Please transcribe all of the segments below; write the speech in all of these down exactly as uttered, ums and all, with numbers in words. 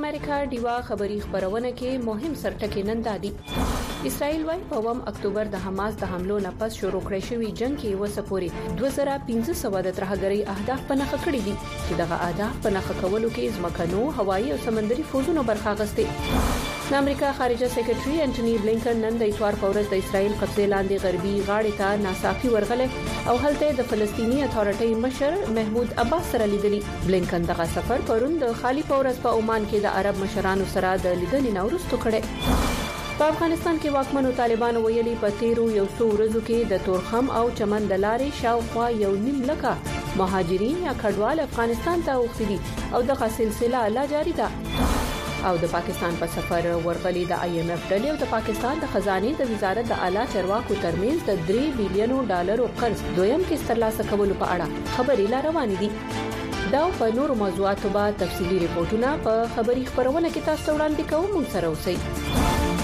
امریکا ډیوا خبری خبرونه کې مهم سرټکي نن دادي. اسرائیل وايي په اووم اکتوبر د حماس د حملو نه پس شروع کړی شوی جنگ کې وسپوري دوه زره پنځه سوه د ترهګری اهداف په نخښه کړی دي چې دغه اهداف په نخښه کولو کې ځمکنو، هوایي او سمندري فوزونو برخه اخیسته. د امریکا خارجه سیکریټري انټونی بلینکن نن د اتوار په ورځ د اسرائیل قبضه لاندې غربي غاړې ته ناڅاپي ورغله او هلته د فلسطینی اتھارټي مشر محمود عباس سره لیدلی. بلینکن دغه سفر پرون د خالی پورس په عمان کې د عرب مشرانو سره د لیدنې نورستو کړي. په افغانستان کې واکمنو طالبانو ویلي په تیرو یو څو ورځو کې د تورخم او چمن د لارې شاوخوا یو نیم لکه مهاجرین یا کډوال افغانستان ته اوښتي او دغه سلسله لا جاری ده. او د پاکستان په سفر ورغلي د آی ایم اف ډلې او د پاکستان د خزانه د وزارت د اعلی چارواکو ترمنځ د درې بلینو ډالرو قرض دویم کې ترلاسه کولو په اړه خبرې لا روانې دي. دا په نورو موضوعاتو به تفصيلي ریپورتونه په خبري خبرونه کې تاسو وړاندې کوو. مونږ سره اوسئ.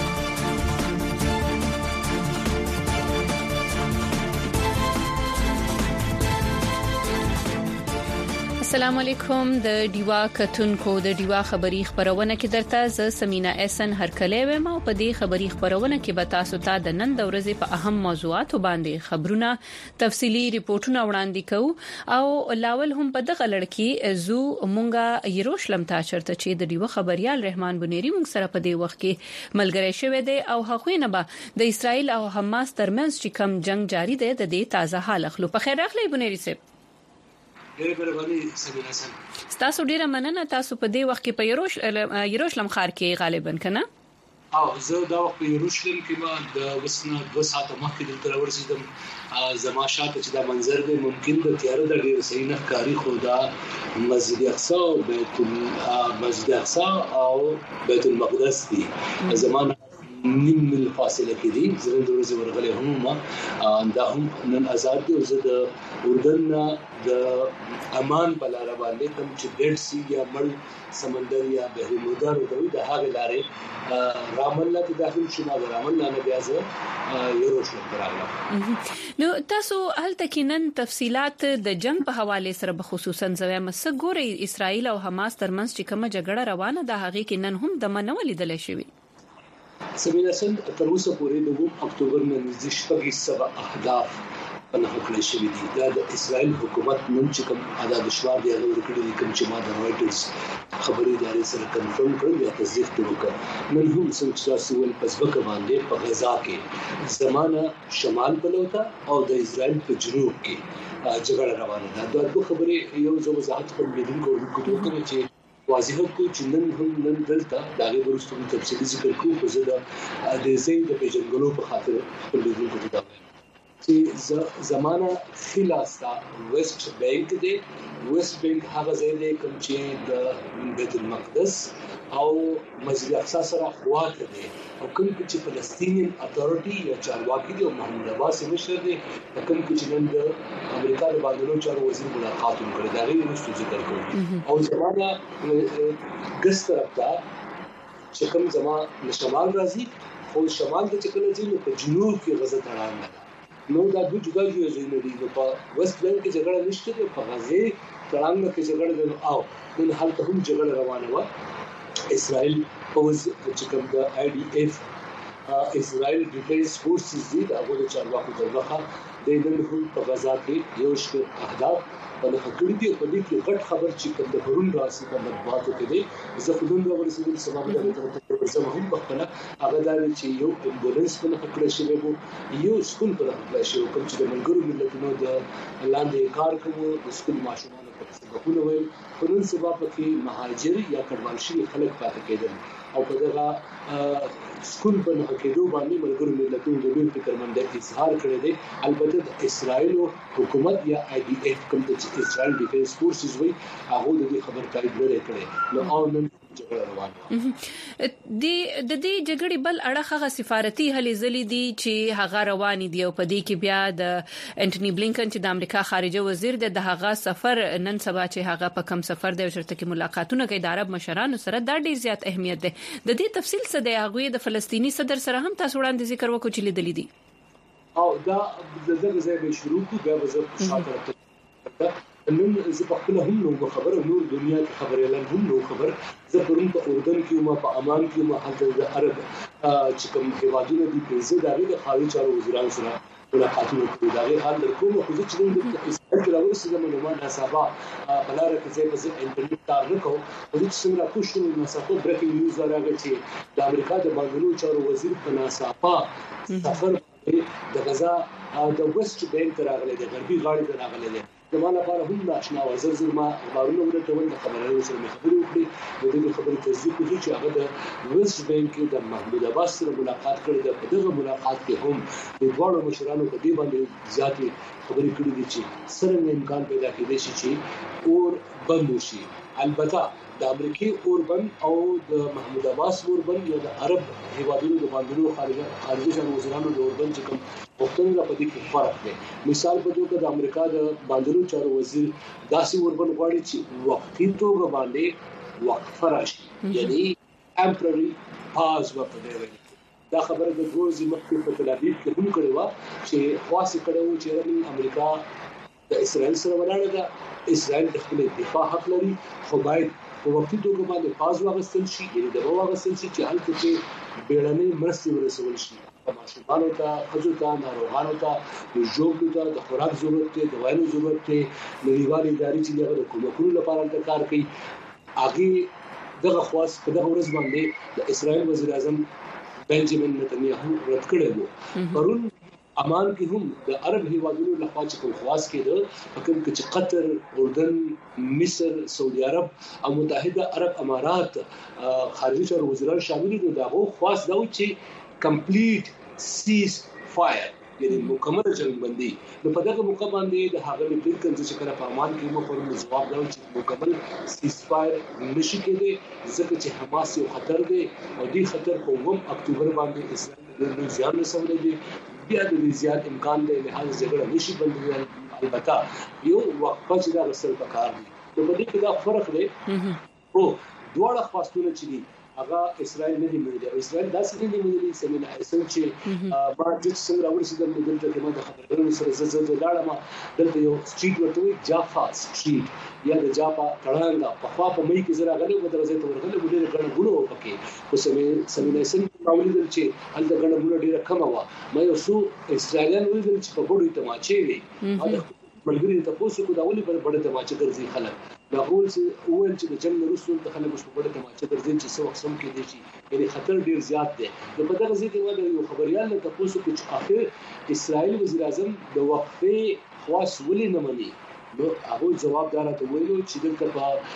السلام علیکم. د ډیوا کتونکو د ډیوا خبری خبرونه کې درته ز سمینا احسن هرکلې وم او په دې خبری خبرونه کې به تاسو ته د نن د ورځې په اهم موضوعاتو باندې خبرونه تفصيلي ریپورتونه وړاندې کوو او لاول هم په دغه لړ زو مونږه یروشلم ته چرته چې د ډیوا خبريال رحمان بنيري مونږ سره په دې وخت کې ملګری شوی دی او هغه نه به د اسرائیل او حماس ترمنځ چې کوم جنگ جاری دی د دې تازه حال خلو. په خیر راغلی بنيري صاحب. ډېر برابرۍ سمینه سم. تاسو ډیره مننه. تاسو په دې وخت کې په یروش یروشلم ښار کې غالبا کنه؟ او زه دا وخت په یروشلم کې ما د وسنه دوه ساعته مخکې دلته ورسېدم. زما شاته چې دا منظر به ممکن د تیار د ډیر صحیح نه کاری خو دا مسجد اقصی او بیت مسجد اقصی او بیت المقدس دي. زمانه نیم مل فاصله کې دي. زه د ورځې ورغلې هم ما دا هم نن آزاد دي او زه د اردن د امان په لار باندې کوم چې ډیډ سی یا مړ سمندر یا بحر مدار دوی د هغه لارې رام الله ته داخل شوم. د رام الله نه بیا زه یروشلم راغلم. نو تاسو هلته کې نن تفصيلات د جنگ په حواله سره به خصوصا زویم سګوري اسرائیل او حماس ترمنځ چې کومه جګړه روانه ده هغه کې نن هم د منول لیدل شوی. سمینه سن تر اوسه پورې د اووم اکتوبر نه نږدې شپږ سوه اهداف په نښه کړی شوي دي. دا د اسرائیل حکومت نن چې کوم ادا د شوار دی هغه ورکړي دي کوم چې ما د رويټرز خبري ادارې سره کنفرم کړل یا تصدیق وکړ. نن هم څنګه تاسو ول پسبک باندې په غزا کې زمانہ شمال بلوتا او د اسرائیل په جنوب کې جګړه روانه ده. دا دوه خبرې یو ځو وضاحت کوم لیدونکو ورکړو کوي چې واضح کو چې نن هم نن دلته داغه ورستو تفصیلي ذکر کوو. خو زه د زید د پیژنګلو په خاطر په لیدونکو ته چې زمانہ خلاصه ویسٹ بانک دی. ویسٹ بانک هغه ځای دی کوم چې د بیت المقدس او مسجد اقصی سره خواته دی او کوم چې فلسطینین اتھارټي یا چارواکي دی او محمود عباس مشر دی کوم چې نن د امریکا د بهرنیو چارو وزیر ملاقات وکړي. دا غوښتل ورستو ذکر کوي او زمانہ ګس طرف ته چې کوم زمانہ شمال راځي خو شمال د چکل ځینو په جنوب کې غزه تړان نه. نو دا دوه جدا جدا ځایونه دي. په وست بانک کې جګړه نشته ده، په غزه تړان کې جګړه ده او نن حالت هم جګړه روانه و. اسرائیل پوز چې کوم د آی ډي اف اسرائیل ډیفنس فورسز دي دا غوډه چارواکو درغه د نن هم په غزا کې یو شمېر اهداف په لخوا دي. په دې کې غټ خبر چې کوم د پرون راسي په مطبوعاتو کې دي زه خودم د ورسېدل سبب د زه هم بخنه هغه دا چې یو امبولانس په لخوا کړی شوی وو یو سکول په لخوا کړی شوی کوم چې د ملګرو ملتونو د لاندې کار کوي د سکول ماشومان په سببونه وي په نن سبب کې مهاجر یا کډوال شوي خلک پاتې کېدل او په دغه سکول په لخوا کېدو باندې ملګرو ملتونو د ډېر فکرمند اظهار کړی دی. البته د اسرائیل حکومت یا آی ډي اف کوم چې اسرائیل ډیفنس فورسز وي هغه د دې خبر تایید نه کړي. نو او نن جګړه روانه دي. د دې جګړې بل اړه هغه سفارتي هلې ځلې دي چې هغه روان دي او په دې کې بیا د انټونی بلینکن چې د امریکا خارجه وزیر د هغه سفر نن سبا چې هغه په کم سفر دی چرته کې ملاقاتونه کوي د عرب مشرانو سره دا ډیر زیات اهمیت دی. د دې تفصیل څه دی؟ هغه د فلسطینی صدر سره هم تاسو وړاندې ذکر وکړو چې لیدل دي او دا د دغه ځای به شروع کو بیا به زه شاته نن زه په خپل هم نو خبره نور دنیا کې خبره اعلان هم نو خبر زه پرون په اردن کې ما په عمان کې ما حتی د عرب چې کوم هیوادونه دي په زه دغه د خارجي چارو وزیران سره ملاقاتونه کړي دا غي حال درکوم خو چې د اسرائیل کې راوځي د معلومات حسابه بلاره کې چې په انټرنیټ کار نه کوم او چې څنګه کوښښ نو ساتو بریکینګ نیوز راغی چې د امریکا د بانګلو چارو وزیر په ناصافه سفر د غزا د ویسټ بینک راغلی د غربي غاړې ته راغلی دی زموږ لپاره هم ناشنا او زر زر ما خبرونه ورته د خبرونو سره خبرې وکړي د دې خبرې تصدیق کوي چې هغه د ویسټ بینک د محمود عباس سره ملاقات کړی د په دغه ملاقات کې هم د دوه مشرانو په دې باندې ذاتي خبرې کړې دي چې څنګه امکان پیدا کېدای شي چې اور بند وشي البته د امریکای اوربن او د محمود عباس اوربن یا د عرب هیوادونو د باندې خارجي خارجي شان وزیرانو د اوربن چې کوم وختونه په دې کې فرق دی مثال په توګه د امریکا د باندې چارو وزیر داسې اوربن غواړي چې وختي توګه باندې وقفه راشي یعنی ټمپرري پاز وکړي دا خبره د ګورزي مخکې په تل ابیب کې هم کړې و چې خاصه کړو چې امریکا د اسرائیل سره ولاړه ده اسرائیل د خپل دفاع حق لري خو باید په وختي توګه باندې پاز واغستل شي یعنی د واغستل شي چې هلته کې بیړنۍ مرستې ورسول شي ماشومان ته خځو ته ناروغانو ته د ژوند ته د خوراک ضرورت ته د وایلو ضرورت ته نړیوال ادارې چې دغه کومکونو لپاره کار کوي هغه دغه خواص په دغه ورځ باندې د اسرائیل وزیر اعظم بنجامین نتنیاهو رد کړی وو پرون امان کې هم د عرب هیوادونو لخوا چې کوم خواص کېده په کوم کې چې قطر اردن مصر سعودي عرب او متحده عرب امارات خارجي چارو وزیران شامل دي دغه خواص دا و چې کمپلیټ سیز فایر یعنی مکمل جنگ بندي نو په دغه موقع باندې د هغه د پیر کنځ چې کله په امان کې مو پر جواب دا چې مکمل سیز فایر نشي کېده ځکه چې حماس یو خطر دی او دې خطر په اووم اکتوبر باندې اسرائیل د زیان رسولې دي بیا د زیات امکان دی لهدا جګړه نشي بندول البته یو وقفه چې دا رسل پکار دي نو په دې کې دا فرق دی او دواړه خواستونه چې دي هغه اسرائیل نه دی مونږ اسرائیل داسې نه دی مونږ سمین احسن چې ما د څنګه راوړل د دلته کې ما د خبرونو سره زړه زړه لاړم دلته یو سټریټ ورته وي جافا سټریټ یا د جافا تړانګه په خوا په مې کې زرا غلې و درځي ته ورغلې و ډېر غړ غړو پکې خو سمین سمین احسن راوړل چې هل د غړ غړو ډېر کم و ما یو سو اسرائیلیان ویل چې په بډوي تماچې وي ملګری ته پوسو کو دا ولې په بڑے تماچې ګرځي خلک دا اول چې اول چې د جنگ رسول ته خلک په بڑے تماچې ګرځي چې څو وخت سم کې دي شي یعنی خطر ډیر زیات دی نو په دغه ځای کې ولې یو خبريال ته پوسو کو چې اخر اسرائیل وزیر اعظم د وقفه خاص ولې نه مني نو هغه جواب دارته ویلو چې دلته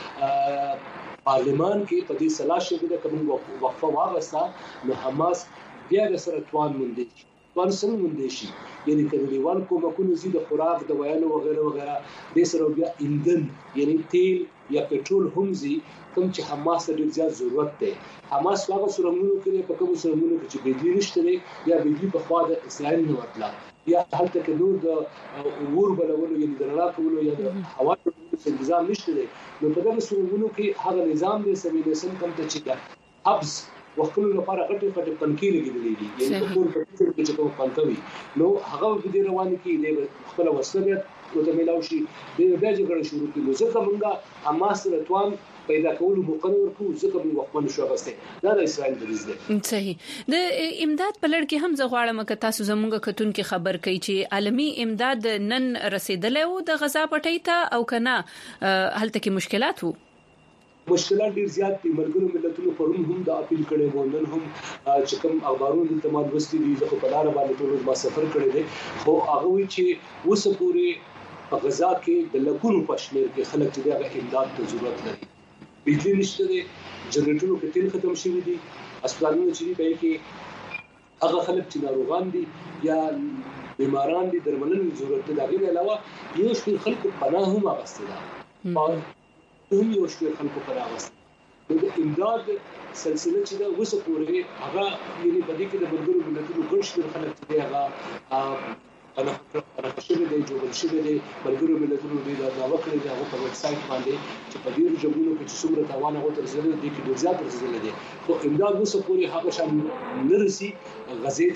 په پارلمان کې په دې صلاح شوه د کوم وقفه واغستا نو حماس بیا سره توان مونږ وان سره مونږ شي یعنی کډوالو کومکونو زی د خوراک د ویالو وغیرہ وغیرہ د سره بیا ایندن یعنی تیل یا پټرول هم زی کوم چې حماس ته ډیر زیات ضرورت دی حماس هغه سرمونو کې په کوم سرمونو کې چې بجلی نشته یا بجلی په خوا د اسرائیل نه وتلا یا هلته کې نور د ور بلولو یعنی د رڼا کولو یا د هوا د نظام نشته نو په دغه سرمونو کې هغه نظام د سویل سم کم ته چې حبس وکړو لپاره غټي غټي پنکی لګیدلې دي یعنی په ټول په کې چې کوم پنکوي نو هغه په دې روان کې د خپل وسلیت او د ملاوي شي د بیا جګړه شروع کړي ځکه موږ حماس سره توان پیدا کول مقرر کو ځکه موږ وقفه شو غسته دا د اسرائیل دریز دی صحیح د امداد په لړ کې هم زغواړم ک تاسو زموږ کتون کې خبر کوي چې عالمي امداد نن رسیدلې وو د غزا پټۍ ته او کنه هلته کې مشکلات وو مشکلات ډیر زیات دي ملګرو ملتونو پرون هم د اپیل کړي وندن هم چې کوم اخبارونو د تمام وستي دي زه په لار باندې ټول ما سفر کړی دي خو هغه وی چې وسه پوری په غزا کې د لګونو پښمیر کې خلک چې دغه امداد ته ضرورت لري بجلی نشته دي جنریټرونو کې تیل ختم شوی دي هسپتالونو چې په کې هغه خلک چې ناروغان دي یا بیماران دي درملنې ضرورت دي دا غیر علاوه یو شمېر خلکو پناه هم اغوسته ده هم یو شمېر خلکو پر اغوسته د امداد سلسله چې دا وسه پورې هغه یعنی بدی کې د بلګرو ملتونو ګڼ شمېر خلک چې هغه انا انا شبه دی جوړ شوی دی بلګرو ملتونو دی دا وکړي دا په ویب سټ باندې چې په دې جوړونو کې څومره توان هغه تر زړه دی کې ډیر زیات رسیدل دي خو امداد وسه پورې هغه شان نرسي غزې ته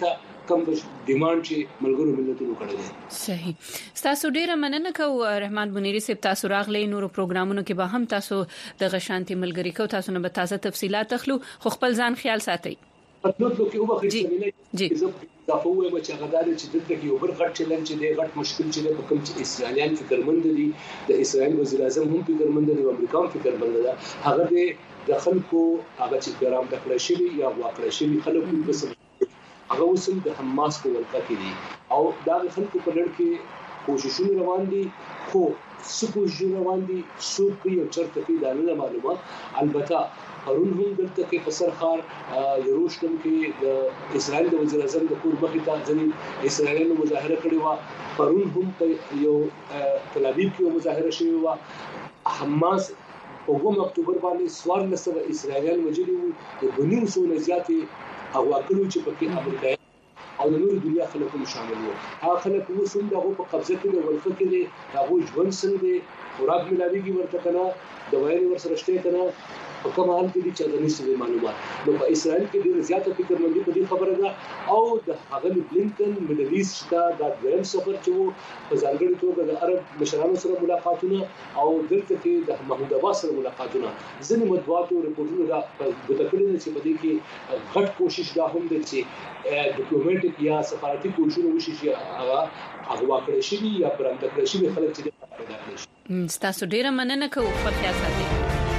کم ډیماند چې ملګرو ملتونو کړی دی. صحیح. تاسو ډیره مننه کوم رحمان بنيري صاحب، تاسو راغلی نورو پروګرامونو کې به هم تاسو د غشانتي ملګری کو تاسو نه به تازه تفصيلات اخلو، خو خپل ځان خیال ساتئ. مطلب لکه او بخښه ملي جی دا په وایي چې هغه دار چې دلته کې یو بل غټ چیلنج دی، غټ مشکل چې په کوم چې اسرائیلیان فکرمند دي، د اسرائیل وزیر اعظم هم فکرمند دي او امریکا هم فکرمند ده، هغه د خلکو هغه چې ګرام د کړی شي یا واقع شي خلکو په سم هغه وسم د حماس په ورکه کې دي او دا خلکو په لړ کې کوششونه روان دي، خو څه کوششونه روان دي څو په چرته کې دا نه معلومات. البته پرون هم دلته کې په سرخار یروشلم کې د اسرائیل د وزیر اعظم د کور مخې ته ځنې اسرائیلو مظاهره کړې و، پرون هم په یو تل ابیب کې مظاهره شوې و. حماس په اووم اکتوبر باندې سوار نسبه اسرائیل وجلي د بنیو سو نه زیاتې اغوا کړو چې پکې امریکا او د نور دنیا خلک هم شامل وو. هغه خلک وو چې دغه په قبضه کې د ورفه کې دي، هغه ژوند څنګه دي، خوراک ملاويږي ورته کنه، دوايي ورسره شته کنه، په کوم حال کې دي چې د نشي معلومات. نو په اسرائیل کې ډېر زیاته فکرمندي په دې خبره ده او د هغه بلینکن مډل ایست دا د دویم سفر چې وو په ځانګړي توګه د عرب مشرانو سره ملاقاتونه او دلته کې د محمود عباس سره ملاقاتونه. ځینې مطبوعاتو رپورټونه دا د تکلیف چې په دې کې غټ کوشش دا هم دي چې ډیپلوماټیک یا سفارتي کوششونه وشي چې هغه هغه کړی شي یا پرمختګ کړی شي خلک چې پیدا کړي شي. تاسو ډیره مننه کوم خپل خیال ساتئ.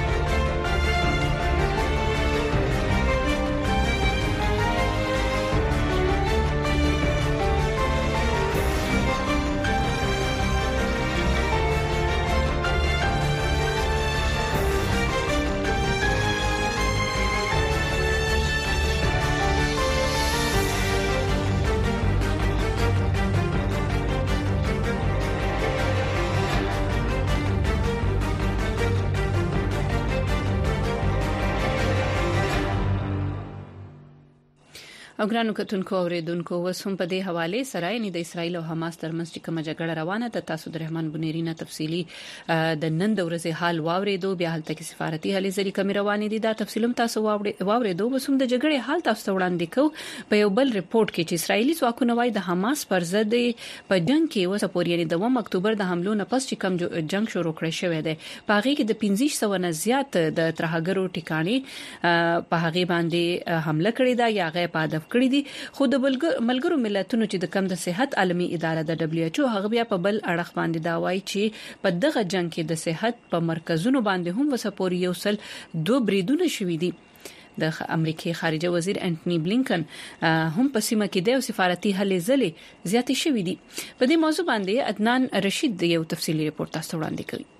او ګرانو کتونکو اوریدونکو وسوم په دې حواله سره یعنی د اسرایل او حماس ترمنځ چې کومه جګړه روانه ده تاسو د رحمان بنيري نه تفصيلي د نن د ورځې حال واوریدو، بیا هلته کې سفارتي هلې ځلې کمی روانې دي دا تفصیلم تاسو واوریدو. وسوم د جګړې حال تاسو وړاندې کو په یو بل ریپورت کې چې اسرایلی ځواکونه وايي د حماس پر ضد په جنگ کې وسه پورې یعنی د اووم اکتوبر د حملو نه پس چې کوم جنگ شروع کړی شوی دی په هغه کې د پنځه سوه نه زیات د ترهګرو ټکانې په هغه باندې حمله کړې ده یا غیر په هدف کړې دي. خو د ملګرو ملتونو چې د کم د صحت عالمي اداره د دبليو ایچ او هغه بیا په بل اړخ باندې دا وایي چې په دغه جنگ کې د صحت په مرکزونو باندې هم وسپوري یو سل دوه بریدونه شوي دي. د امریکای خارجه وزیر انټونی بلینکن هم په سیمه کې د سفارتي هلې ځلې زیاتې شوې دي. په دې موضوع باندې عدنان رشید یو تفصیلی ریپورت تاسو وړاندې کوي.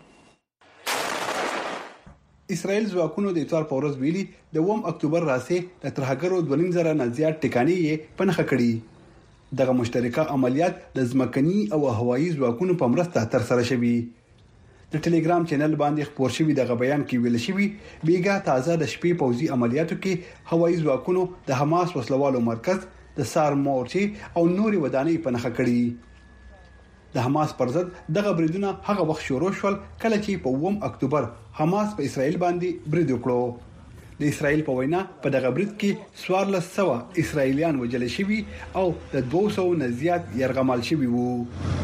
اسرائیل ځواکونو د اتوار په ورځ ویلي د اووم اکتوبر راځي د ترهګرو دوه نیم زره نه زیات ټکانې یې پنځه کړي. دغه مشترکه عملیات د ځمکني او هوایي ځواکونو په مرسته تر سره شوي. د ټلګرام چینل باندې خبر شوی دغه بیان کې ویل شوی بیګا تازه د شپې پوځي عملیاتو کې هوایي ځواکونو د حماس وسلوالو مرکز د سار مورچي او نوري ودانۍ پنځه کړي. د حماس پر ضد دغه بریدونه هغه وخت شروع شول کله چې په اووم اکتوبر حماس په اسرائیل باندې برید وکړو. د اسرائیل په وینا په دغه برید کې څوارلس سوه اسرائیلیان وژل شوي او د دوه سوه نه زیات يرغمل شوي وو.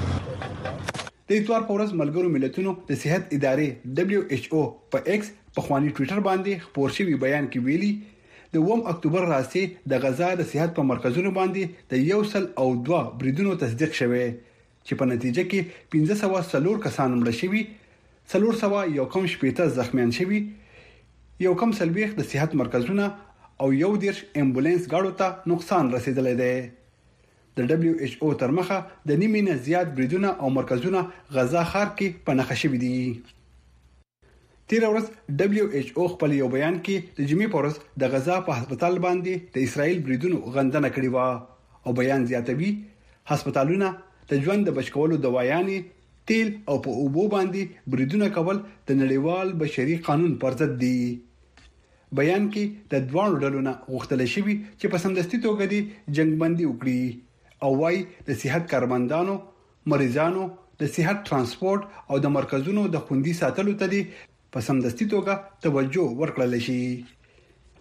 د اتوار په ورځ ملګرو ملتونو د صحت ادارې دبليو ایچ او په ایکس په خواني ټوئیټر باندې خبر شوی بیان کې ویلي د اووم اکتوبر راځي د غزا د صحت په مرکزونو باندې د یو سل او دوه بریدونو تصدیق شوه چې په نتیجه کې پنځه سوه څلور کسان مړ شوي، څلور سوه یو کم شپېته زخمیان شوي، یو کم سلويخ د صحت مرکزونه او یو دیرش امبولانس گاډو ته نقصان رسیدلی دی. د دبليو ایچ او تر مخه د نیمه نه زیات بریدونه او مرکزونه غزا ښار کې پنځه شوي دي. تیر ورځ دبليو ایچ او خپل یو بیان کې د جمعې په ورځ د غزا په هسپتال باندې د اسرائیل بریدونو غندنه کړې و او بیان زیاتوي هسپتالونه د ژوند د بچکولو دوايانې، تیل او په اوبو باندې بریدونه کول د نړیوال بشري قانون پر ضد دي. بیان کې د دوه ډلو نه غوښتل شوی چې په سمدستي توګه دي جنگ بندي وکړي او وايي د صحت کارمندانو، مریضانو، د صحت ترانسپورت او د مرکزونو د خوندي ساتلو ته دي په سمدستي توګه توجه ورکړل شي.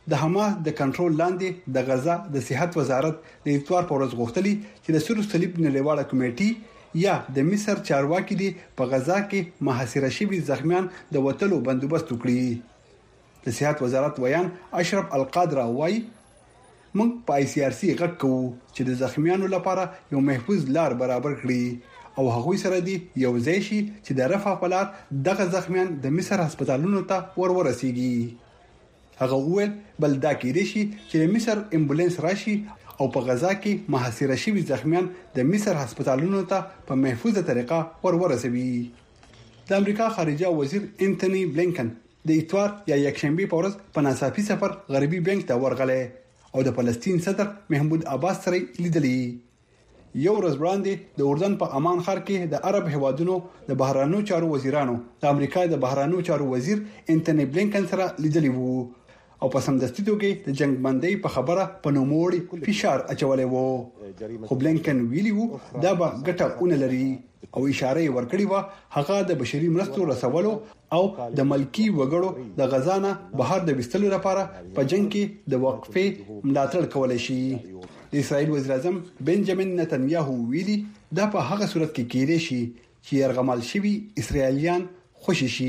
د حماس د کنټرول لاندې د غزا د صحت وزارت د اتوار پر ورځ غوښتلی چې د سور صلیب نړیواله کمیټې یا د مصر چارواکي دي په غزا کې محاصره شوي زخمیان د وټلو بندوبست وکړي. د صحت وزارت ویان اشرف القادر وايي موږ په آی سی آر سی غږ کوو چې د زخمیانو لپاره یو محفوظ لار برابر کړي او هغوی سره دی یو ځای شي چې د رفح په لار دغه زخمیان د مصر هسپتالونو ته ور ورسیږي. هغه وویل بل دا کېدای شي چې د مصر امبولانس راشي او په غزا کې محاصره شوي زخمیان د مصر هسپتالونو ته په محفوظه طریقه ور ورسوي. د امریکا خارجه وزیر انټونی بلینکن د اتوار یا یکشنبه په ورځ په ناڅاپي سفر غربي بانک ته ورغلی او د فلسطین صدر محمود عباس سره لیدلی. یو ورځ وړاندې د اردن په امان خار کې د عرب هیوادونو د بهرانو چارو وزیرانو د امریکا د بهرانو چارو وزیر انټونی بلینکن سره لیدلی وو او په سمدستي توګه د جنگ بندۍ په خبره په نوموړي فشار اچولې وو. خو بلینکن ویلی وو دا به ګټه ونه لري او اشاره ورکړې و هغه د بشري مرستو رسولو او د ملکی وګړو د غزانه بهر د وستلو لپاره په جنگ کې د وقفې ملاتړ کولای شي. د اسرائیل وزیر اعظم بنجامین نتنیاهو ویلي دا په هغه صورت کې کېدای شي چې يرغمل شوي اسرائیلیان خوشي شي.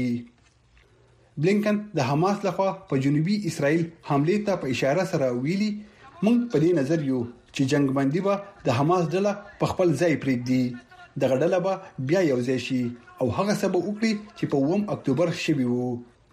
بلینکن د حماس لخوا په جنوبي اسرائیل حمله ته په اشاره سره ویلي موږ په دې نظر یو چې جنگ بندي به د حماس ډله په خپل ځای پرېږدي د غډله به بیا یو ځای شي او هغه سبب وکړي چې په اووم اکتوبر شوی وو.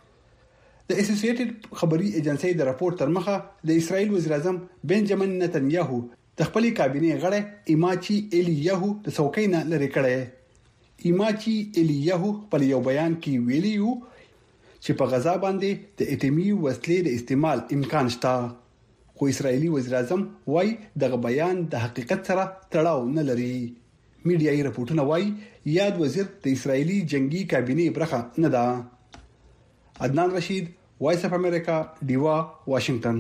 د اسوسییټډ خبري ایجنسی د راپور تر مخه د اسرائیل وزیر اعظم بنجامین نتنیاهو د خپل کابینې غړی ایماچی الیاهو د څوکۍ نه لري کړی. ایماچی الیاهو په یو بیان کې ویلیو چې په غزا باندې د اټومي وسلې د استعمال امکان شته. خو اسرائیلي وزیر اعظم وايي دغه بیان د حقیقت سره تړاو نه لري. میډیایي راپورټونه وايي یاد وزیر د اسرائیلي جنگي کابینې برخه نه ده. عدنان رشید، وایس اف امریکا، ډیوا، واشنگټن.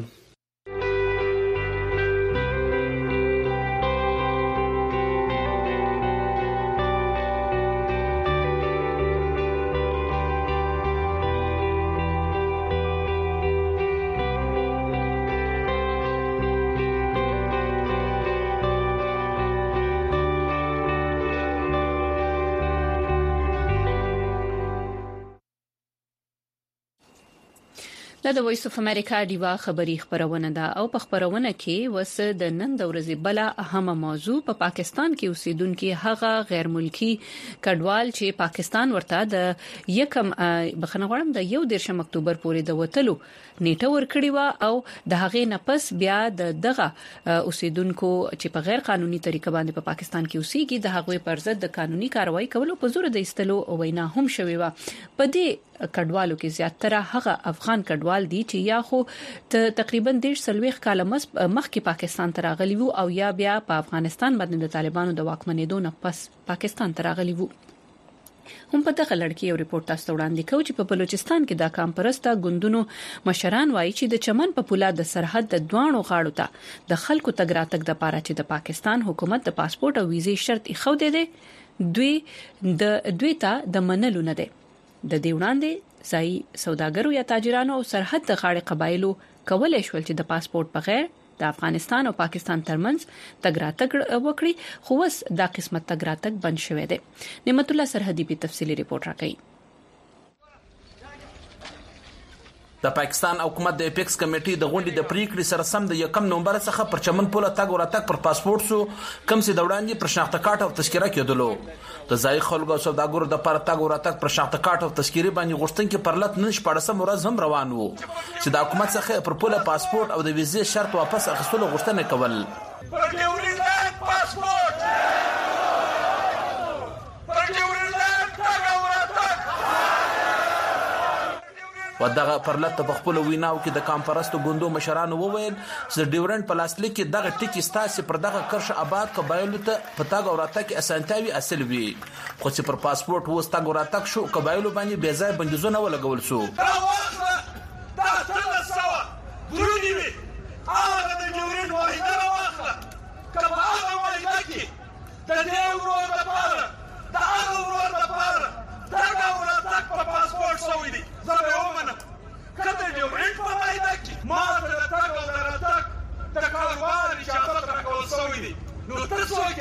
دا د وایس اف امریکا دیوا خبری خبرونه ده او په خبرونه کې وس د نن د ورځې بل اهمه موضوع په پا پاکستان کې اوسیدونکو هغه غیر ملکی کډوال چې پاکستان ورته د یکم بخنغړم د یو دیرشم اکتوبر پورې د وټلو نیټه ورکړی و او د هغې نه پس بیا د دغه اوسیدونکو چې په غیر قانوني طریقه باندې په پا پاکستان کې اوسېږي د هغوی پر ضد د قانوني کاروایی کولو په زور د استلو او وینا هم شوی و. په دې کډوالو کې زیاتره هغه افغان کډوال دي چې یا خو تقریبا ډیر سلويخ کاله مخکې پاکستان ته راغلي وو او یا بیا په افغانستان باندې د طالبانو د واکمنېدو نه پس پاکستان ته راغلي وو. هم په دغه لړ کې یو ریپورت تاسو وړاندې کوي چې په بلوچستان کې د کامپرستا ګوندونو مشران وایي چې د چمن په پوله د سرحد د دوانو غاړو ته د خلکو تګ راتګ د پاره چې د پاکستان حکومت د پاسپورت او ویزې شرط یې خو دی دوی د دوی ته د منلو نه دی. د دې وړاندې ځای سوداګرو یا تاجرانو او سرحد د غاړې قبایلو کولای شول چې د پاسپورت بغیر د افغانستان او پاکستان ترمنځ تګ راتګ وکړي خو اوس دا قسمه تګ راتګ بند شوی دی. نعمت الله سرحدي په تفصیلی ریپورت راکړي. د پاکستان حکومت د اپیکس کمیټې د غونډې د پریکړې سره سم د یکم نومبر څخه پر چمن پوله تګ او راتګ پر پاسپورت سو کم سي د وړاندې پر شناخته کارت او تذکره کېدلو. د ځای خلکو سوداګرو د پر تګ او راتګ پر شناخته کارت او تذکره باندې غوښتنې پر لټ نن شپږم ورځ هم روان وو چې د حکومت څخه پر پوله پاسپورت او د ویزې شرط واپس اخیستلو غوښتنه کول. ودغه پرلط په خپل ویناو کې د کانفرنسو ګوندو مشرانو وویل چې ډیورنت په لاسلیک کې دغه ټکی ستاسو پر دغه کرش آباد قبایلو ته پتاګ او راتګ اسانتاوي اصل وی خو چې پر پاسپورت وستاګ او راتګ شو قبایلو باندې بې ځای بندیزونه ولګول شو. دا څنګه سوا درونی وی هغه د ډیورنت واحده واخله کله هغه واحده کې د دې ورور لپاره د هغه ورور لپاره دغه او راتګ په پاسپورت شوی دی. زه به ومنم کله ډیورنت په واحده کې ما ته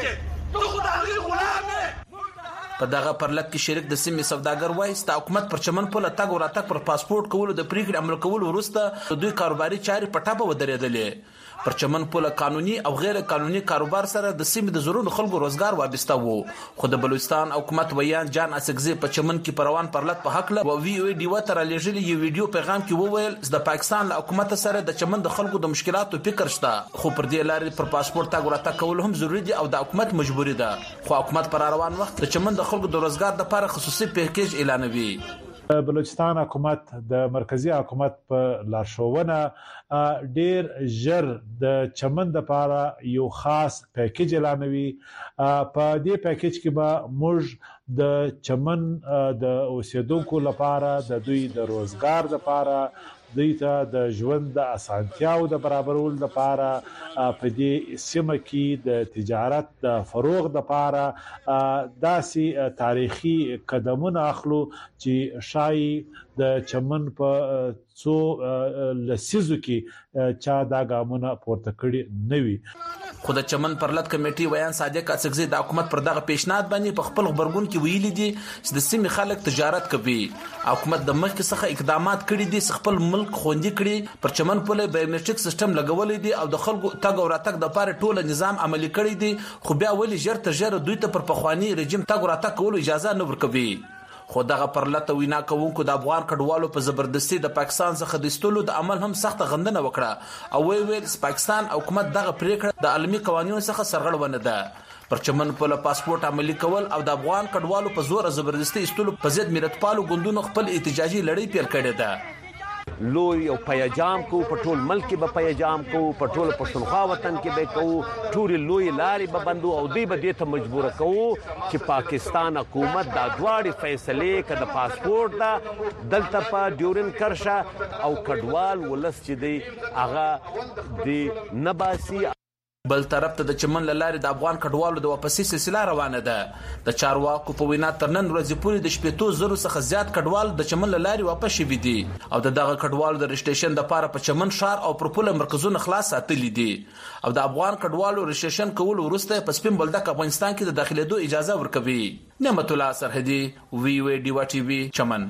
کې ته خو د هغې غلام یې. په دغه پرلط کې شریک د سیمې سوداګر وایي چې د حکومت پر چمن پوله تګ او راتګ پر پاسپورت کولو د پریکړې عمل کولو وروسته دوی کاروباري چارې په ټاپه ودرېدلې. پر چمن پوله قانوني او غیر قانوني کاروبار سره د سیمې د زرونو خلکو روزګار وابسته وو. خو د بلوچستان حکومت ویان جان اسکزي په چمن کې پروان پرلط په حق له وی او ډي وتر لېږلي یو ویډیو پیغام کې وویل چې د پاکستان له حکومت سره د چمن د خلکو د مشکلاتو فکر شته، خو پر دې لارې پر پاسپورت تاګ ورته کول هم ضروری دي او د حکومت مجبوري ده. خو حکومت پر روان وخت د چمن د خلکو د روزګار لپاره خصوصي پیکیج اعلانوي. بلوچستان حکومت د مرکزی حکومت په لارښوونه ډیر ژر د چمن د لپاره یو خاص پیکیج اعلانوي. په دې پیکیج کې به موږ د چمن د اوسیدونکو لپاره د دوی د روزګار لپاره دوی ته د ژوند د اسانتیاو د برابرولو لپاره په دې سیمه کې د تجارت د فروغ لپاره داسې تاریخي قدمونه اخلو چې شای د چمن په څو لسیزو کې چا دا ګامونه پورته کړي نه وي. خو د چمن پرلط کمیټي ویان صادق اسکزي د حکومت پر دغه پیشنهاد باندې په خپل خبرګون کې ویلي دي چې د سیمې خلک تجارت کوي. حکومت د مخکې څخه اقدامات کړي دي چې خپل ملک خوندي کړي. پر چمن پوله بایومټریک سیستم لګولې دي او د خلکو تګ او راتګ د لپاره ټول نظام عملي کړي دي، خو بیا ولې ژر تر ژره دوی ته پر پخوانی رژیم تګ او راتګ کولو اجازه نه ورکوي. خو دغه پرلط وینا کوونکو د افغان کډوالو په زبردستي د پاکستان څخه د استولو د عمل هم سخت غندنه وکړه او وی ویل پاکستان حکومت دغه پریکړه د عالمي قوانینو څخه سرغړونه ده. پر چمن پوله پاسپورت عملي کول او د افغان کډوالو په زور زبردستي استولو په ضد ملتپالو ګوندونو خپل احتجاجي لړۍ پیل کړې ده. لوی او پیجام کو په ټول ملک کې به پیجام کو په ټول پښتونخوا وطن کې به کو ټول لوی لارې به بندو او دوی به دې ته مجبور کوو چې پاکستان حکومت دا دواړي فیصله کړه د پاسپورت دا دلته په ډیورن کرشه او کډوال ولس چې دی هغه دی نباسي. بل طرف ته د چمن لارې د افغان کډوالو د واپسي سلسله روانه ده. د چارواکو په وینا تر نن ورځې پورې د شپېتو زرو څخه زیات کډوال د چمن لارې واپس شوي دي او د دغه کډوالو د رجسټریشن لپاره په چمن ښار او پر پوله مرکزونه خلاص ساتلي دي او د افغان کډوالو رجسټریشن کول وروسته په سپین بولدک افغانستان کې د داخليدو اجازه ورکوي. نعمت الله سرحدي وی وی ډي وا ټي وي چمن.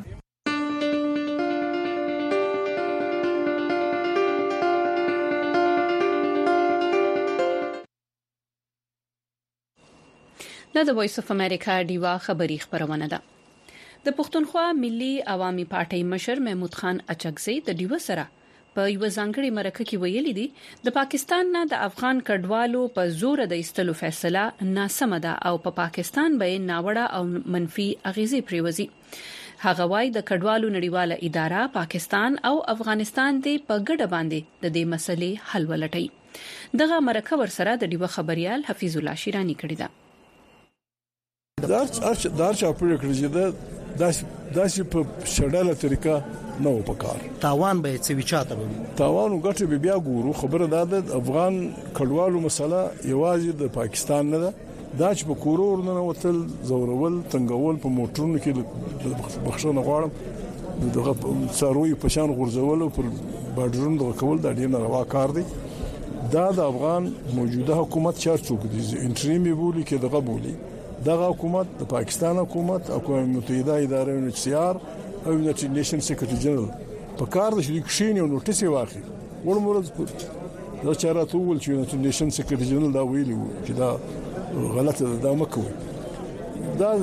د وایس اف امریکا ډیوا خبری خبرونه ده. د پښتونخوا ملي عوامي پارټي مشر محمود خان اچکزي د ډیوا سره په یو ځانګړي مرکه کې ویلي دي د پاکستان نه د افغان کډوالو په زور د ایستلو فیصله ناسمه ده او په پا پاکستان به ناوړه او منفي اغیزې پریوزي. هغه وايي د کډوالو نړیواله اداره پاکستان او افغانستان د په ګډه باندې د دې مسلې حل ولټي. دغه مرکه ور سره د ډیوا خبريال حفیظ الله شیرانی کړی ده. دار دار چا پرې کړی چې دا داسې په شډاله طریقه نه و پکار. تاوان به څه وچاته وي تاوان وګټه به بیا ګورو. خبره ده د افغان کډوالو مسله یوازې د پاکستان نه ده. دا چې په کورور نه وتل زورول تنګول په موټرونو کې بخښنه غواړم دغه څاروي په شان غورځول او پر بارډرونو دغه کول دا ډیر ناروا کار دی. دا د افغان موجوده حکومت چار څوک دي انټریمي بولی کې دغه بولی دغه حکومت د پاکستان حکومت او اقوام متحده اداره یو ایچ سی آر او یونایټډ نیشن سیکریټری جنرال په کار د شریکشین یو نوټیس واخی ورمرز دا چارات ول چې یونایټډ نیشن سیکریټری جنرال دا ویلي چې دا غلطه ده مکوي. دا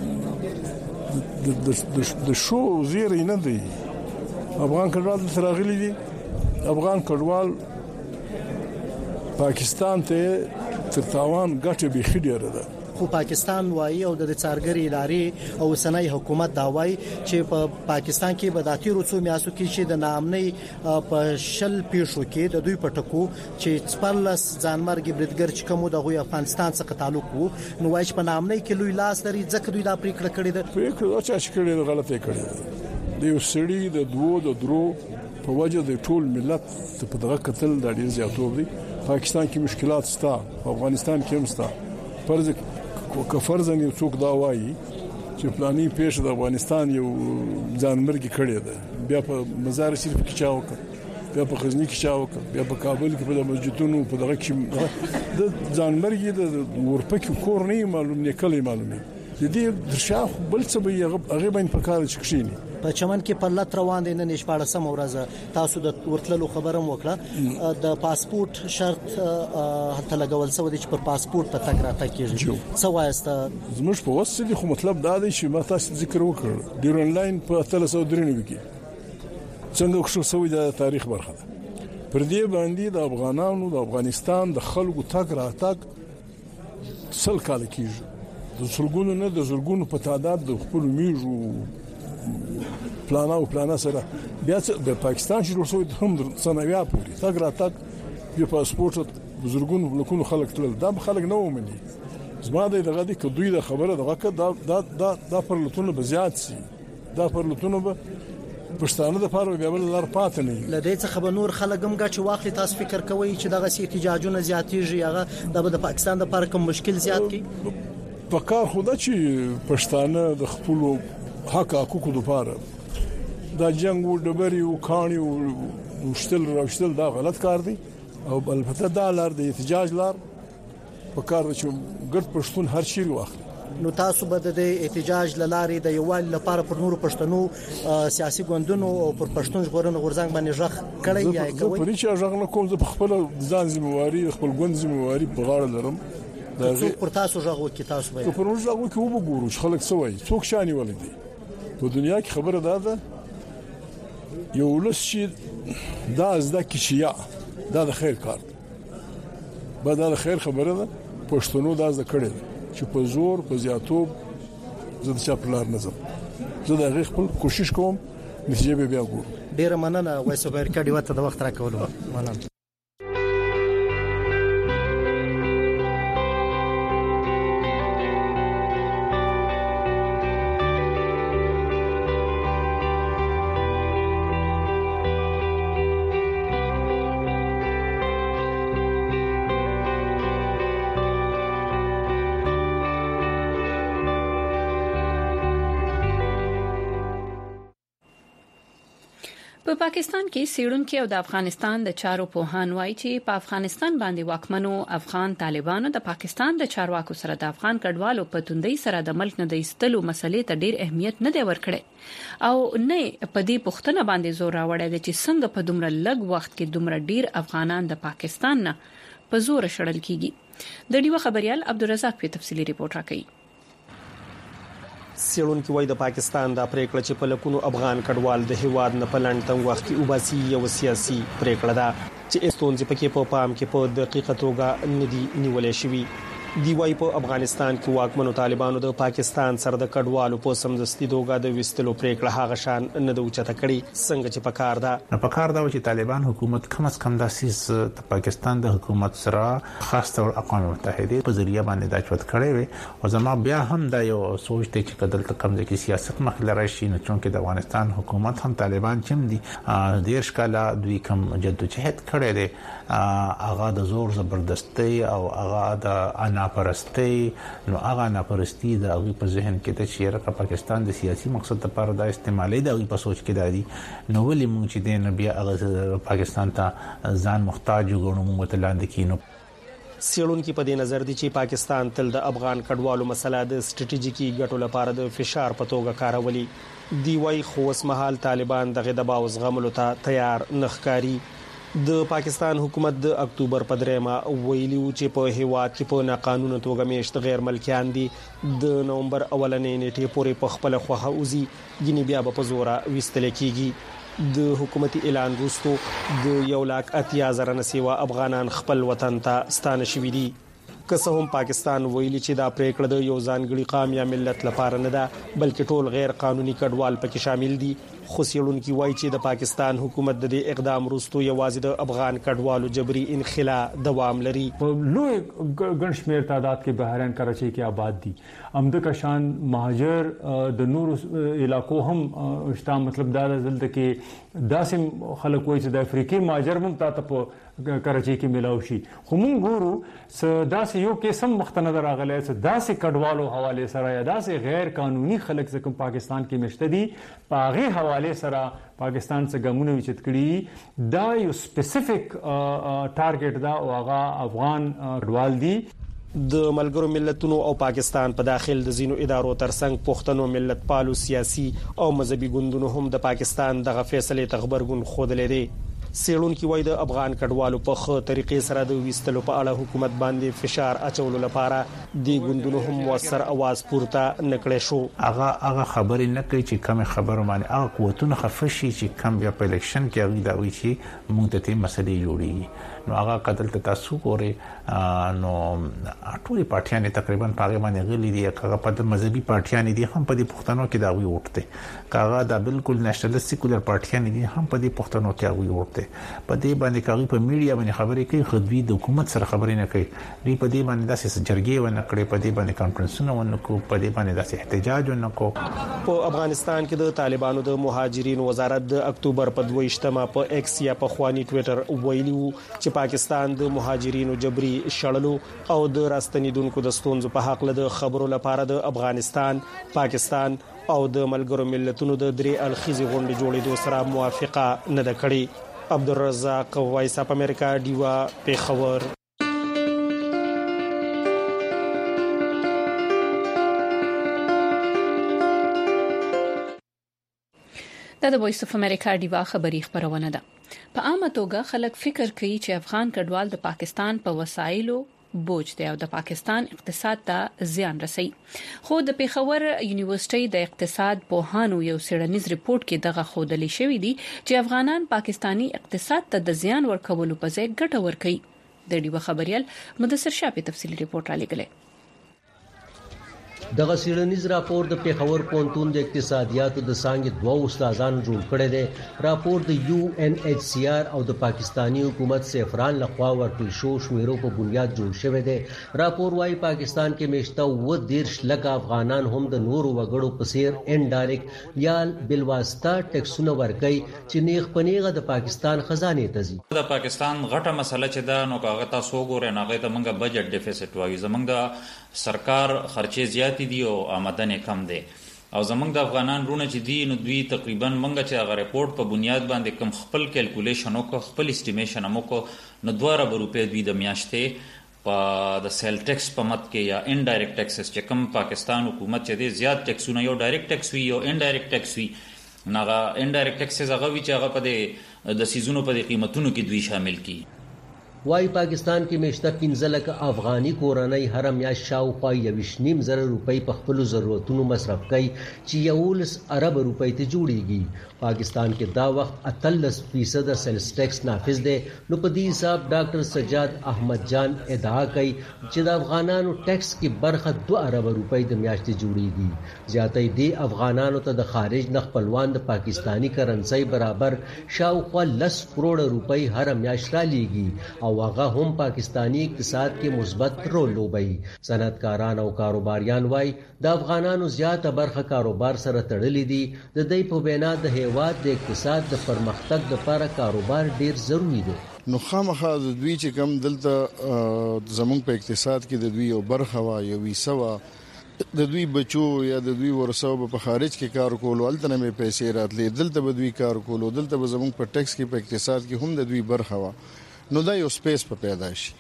د شو زیری نه دی. افغان کډوال ترغلي دي. افغان کډوال پاکستان ته تر تاوان ګټه به خډيره ده. خو پاکستان وایي او د څارګري ادارې او سنای حکومت دا وایي چې په پاکستان کې بداتي روڅو میاسو کې چې د نامنۍ په شل پیښو کې د دوی پټکو چې سپارلس ځانمرګي بریدګر چې کوم د غوي افغانستان څخه تعلق وو نو وایي چې په نامنۍ کې لوی لاس لري ځکه دوی دا پریکړه کړې ده. پریکړه چې کړې غلطه کړې ده. د یو سړي د دوو د درو په وجه د ټول ملت په دغه قتل د ډیر زیاتوب دي. پاکستان کې مشکلات ستا افغانستان کې هم ستا فرض که فرضاً یو څوک دا وایي چې پلاني پیښه د افغانستان یو ځانمرګي کړې ده بیا په مزار شریف کې چا وکړ بیا په غزنی کې چا وکړ بیا په کابل کې په مسجدونو په دغه کې د ځانمرګي د ورپکې کور نه معلوم نه کله معلومه د دې درشاخ بل څه به هغه باندې په کار چکشيني په چمن کې په لټ روان دي نن شپاړه سم ورځ تاسو د ورتللو خبرم وکړه د پاسپورت شرط هلته لګول سو دي چې پر پاسپورت په تک راته کېږي څه وایسته زموږ په وسه دي خو مطلب دا دی چې ما تاسو ذکر وکړ ډیر انلاین په ثلاث سو درې نوي کې څنګه خو سوي د تاریخ برخه ده پر دې باندې د افغانانو د افغانستان د خلکو تک راتګ سل کال کېږي د سلګونو نه د زلګونو په تعداد د خپل میژو پلانا او پلانا سره بیا د پاکستان چې ورسوي هم سنویا پوری تک را تک په پاسپورت بزرګونو لکونو خلک تل دا خلک نه ومني زما دغه دي که دوی د خبره دغه دا دا دا دا پرلتونه به زیات سي دا پرلتونه به پښتانه د فارو بیا بل لار پات نه لدې څخه به نور خلک هم غاچ واخلي تاسو فکر کوئ چې دغه سي احتجاجونه زیاتېږي هغه د پاکستان د لپاره کوم مشکل زیات کی په کار خدا چې پښتانه د خپل حق حقوقو لپاره دا جنگ او ډبري او کاني او شتل راوشتل دا غلط کار دی او البته دا لار د احتجاج لار په کار چې ګرد پښتون هر شي واخلي نو تاسو به د احتجاج لارې د یووال لپاره پر نورو پښتنو سیاسي ګوندونو او پر پښتون ژغورنې غورځنګ باندې ژغ کړی یا کوي په دې چې ژغ نه کوم د خپل ځان ذمہواری خپل ګوند ذمہواری په غاړه لرم دا څوک پر تاسو ژغ وکي تاسو به پر موږ ژغ وکي وګورو چې خلک سوي څوک شاني ولدي په دنیا کې خبره ده ده یو لس چې دا زده کې شیا دا د خیر کار به دا د خیر خبره ده پښتنو دا زده کړي چې په زور په زیاتوب زه د چاپلار نظم زه د خپل کوشش کوم نتیجه به بیا ګورم ډیر مننه وایسو برکډي وته د وخت راکولو مننه په پاکستان کې سیړونکو او د افغانستان د چارو پوهان وایي چې په افغانستان باندې واکمنو افغان طالبانو د پاکستان د چارواکو سره د افغان کډوالو په توندۍ سره د ملک نه د ایستلو مسلې ته ډیر اهمیت نه دی ورکړی او نه په دې پوښتنه باندې زور راوړی دی چې څنګه په دومره لږ وخت کې دومره ډیر افغانان د پاکستان نه په زور شړل کیږي د ډیو خبريال عبدالرزاق په تفصیلی ریپورت راکړي سیړونکو وای د پاکستان د پریکړه چې په لکونو افغان کډوال د هیواد نه پلان تنګ وخت کې وباسي یو سیاسي پریکړه ده چې استونځ پکې په پام کې په دقیقه توګه ندي نیولې شوی دی وای په افغانستان کې واکمنو طالبانو د پاکستان سره د کډوالو په سمدستي توګه د وستلو پریکړه هغه شان نه د اوچته کړي څنګه چې په کار ده نه په کار دا چې طالبان حکومت کم از کم د سیس د پاکستان د حکومت سره خاص تور اقوام متحده په ذریعہ باندې دا چوت کړي وي او زما بیا هم دا یو سوچ ته چې کدل کم د سیاست مخله راشي نه چونکه د افغانستان حکومت هم طالبان چم دي ډیر ښکلا دوی کم جدوجہد کړي دي هغه د زور زبردستی او هغه د انا پرستی نو هغه نه پرستی د هغه په ذهن کې د چیرې پاکستان د سیاسي مقصد لپاره د استعمالي د هغه په سوچ کې دادي نو ولې موږ چې د نبی هغه پاکستان ته ځان محتاج وګڼو موږ ته لاندې کینو سیړونکو په دې نظر دي چې پاکستان تل د افغان کډوالو مسله د ستراتیژیکي ګټو لپاره د فشار په توګه کارولي دی وای خو اوس مهال طالبان دغه دباو زغملو ته تیار نخکاری د پاکستان حکومت د اکتوبر په دریمه ویلي چې په هیواد کې په ناقانونه توګه میشت غیر ملکیان دي د نومبر اولنې نیټې پورې په خپل خوخه اوزي ګینه بیا په زوره وستل کیږي د حکومتي اعلان وروسته د یو لاک اتیا زره نسیوا افغانان خپل وطن ته ستانه شوي دي که څه هم پاکستان ویلي چې دا پریکړه د یو ځانګړي قوم یا ملت لپاره نه ده بلکې ټول غیر قانوني کډوال پکې شامل دي خو سیړونکو وایي چې د پاکستان حکومت د دې اقدام وروسته یوازې د افغان کډوالو جبري انخلا دوام لري لوی ګڼشمیر تعداد کې بهرین کراچۍ کې آباد دي امده کشان مهاجر د نور علاقو هم شته مطلب دا دلته کې داسې خلک وایي چې د افریقي مهاجر هم تاسو په کراچي کې ملاو شي. خو موږ ګورو داسې یو قسم مختنه راغلی چې داسې کډوالو حواله سره یا داسې غیر قانوني خلک چې کوم پاکستان کې مشته دي په هغې حواله سره پاکستان څخه ګامونه اوچت کړي. دا یو سپیسیفیک ټارګټ دا او هغه افغان کډوال دي. د ملګرو ملتونو او پاکستان په داخل د زینو ادارو ترڅنګ پښتنو ملت پالو سیاسي او مذهبي ګوندونو هم د پاکستان دغه فیصله تخبرګون خودلې دي. سیړونکو وایي د افغان کډوالو په خو طریقې سره د ویستلو په اړه حکومت باندې فشار اچولو لپاره د ګوندونو هم موثر आवाज پورته نکړې شو. هغه هغه خبرې نه کوي چې کوم خبره باندې هغه قوتونه خفشي چې کم بیا په الیکشن کې هغه دا وی چې موږ ته ته مسلې جوړي. نو هغه قتل ته تاسو ګوري نو ټولي پارټیان تقریبا پاګې باندې غلي دي. هغه په د مذهبي پارټیان دي هم په دې پښتنو کې دا وی وټته هغه دا بالکل نېشنل سیکولر پارټیان دي هم په دې پښتنو کې وی وټته. په دې باندې کاغي په میډیا باندې خبرې کوي خدوی د حکومت سره خبرې نه کوي. دوی په دې باندې داسې جرګې ونه کړې په دې باندې کانفرنسونه ونه کو په دې باندې داسې احتجاج ونه کو. په افغانستان کې د طالبانو د مهاجرینو وزارت د اکتوبر په دویشتمه په ایکس یا په خواني ټوئیټر ویلي چې پاکستان د مهاجرینو جبري شړلو او د راستنیدونکو د ستونزو په حق له خبرو لپاره د افغانستان، پاکستان او د ملګرو ملتونو د درې اړخیزې غونډې جوړېدو سره موافقه نه ده کړې. عبدالرزاق وایس اپ امریکا دیوا پیښور. دا د وایس اف امریکا دیوا خبری خبرونه ده. په عامه توګه خلک فکر کوي چې افغان کډوال د پاکستان په وسایلو بوج دی او د پاکستان اقتصاد ته زیان رسي. خو د پیښور یونیورسيټي د اقتصاد پوهانو یو سیړنیز ریپورت کې دغه خودلې شوې دي چې افغانان پاکستانی اقتصاد ته د زیان ورکولو په ځای ګټه ورکوي. د ډیو خبريال مدثر شاه په تفصیلی ریپورت را لګلې. دغه سیړنیز راپور د پیښور پونتون د اقتصادیاتو د څنګه دوه استادانو جوړ کړی دی. راپور د یو ان ایچ سی آر او د پاکستانی حکومت سیفران لخوا ورکړل شو شمیرو په بنیاد جوړ شوی دی. راپور وايي پاکستان کې میشته و دیرش لک افغانان هم د نورو وګړو په څیر انډایرکټ یا بلواسطه ټیکسونه ورکوي چې نیغ پنیغه د پاکستان خزانه ته ځي. د پاکستان غټه مسله چې دا نو کاغه تاسو ګورئ نه غي ته موږ بجټ ډیفیسټ وایي. زمونږ د سرکار خرچې زیات دي او آمدنه کم ده او زمونږ د افغانان رونه چې دي نو دوی تقریبا منګه چې هغه ریپورت په بنیاد باندې کم خپل کیلکولیشن او خپل استیمیشن مو کو نو دوه روپے دوی د میاشتې په د سیل ټیکس په مت کې یا انډایرکټ ټیکسز چې کم پاکستان حکومت چې دي زیات ټیکسونه یو ډایرکټ ټیکس وی او انډایرکټ ټیکس وی نغه انډایرکټ ټیکسز هغه وی چې هغه په د سیزونو په قیمتونو کې دوی شامل کی. وايي پاکستان کې میشته پنځه لک افغاني کورنۍ هر میاشت شاوخوا یویش نیم زره روپۍ په خپل ضرورتونو مصرف کوي چې یولس ارب روپۍ ته جوړیږي. پاکستان کې دا وخت اتلس فیصد سیلز ټیکس نافذ دی. نو په دې حساب ډاکټر سجاد احمد جان ادعا کوي چې د افغانانو ټیکس کې برخه دوه ارب روپۍ د میاشتې جوړیږي. زیاتې دی افغانانو ته د خارج نه خپلوان د پاکستانی کرنسي برابر شاوخوا لس کروڑ روپۍ هر میاشت را لیږي او هغه هم پاکستانی اقتصاد کې مثبت رول لوبوي. صنعتکاران او کاروباریان وايي د افغانانو زیاته برخه کاروبار سره تړلې دي. د دې په بنا د هیواد د اقتصاد د پرمختګ لپاره کاروبار ډیر ضروری دی. نو خامخا د دوی چې کم دلته زمونږ په اقتصاد کې د دوی یو برخه وا یو وسوا د دوی بچو یا د دوی ورثو په خارج کې کار کولو الته نه پیسې راتلې دلته به دوی کار کولو دلته به زمونږ په ټیکس کې په اقتصاد کې هم د دوی برخه وا نو دا یو سپیس په پیدا شي.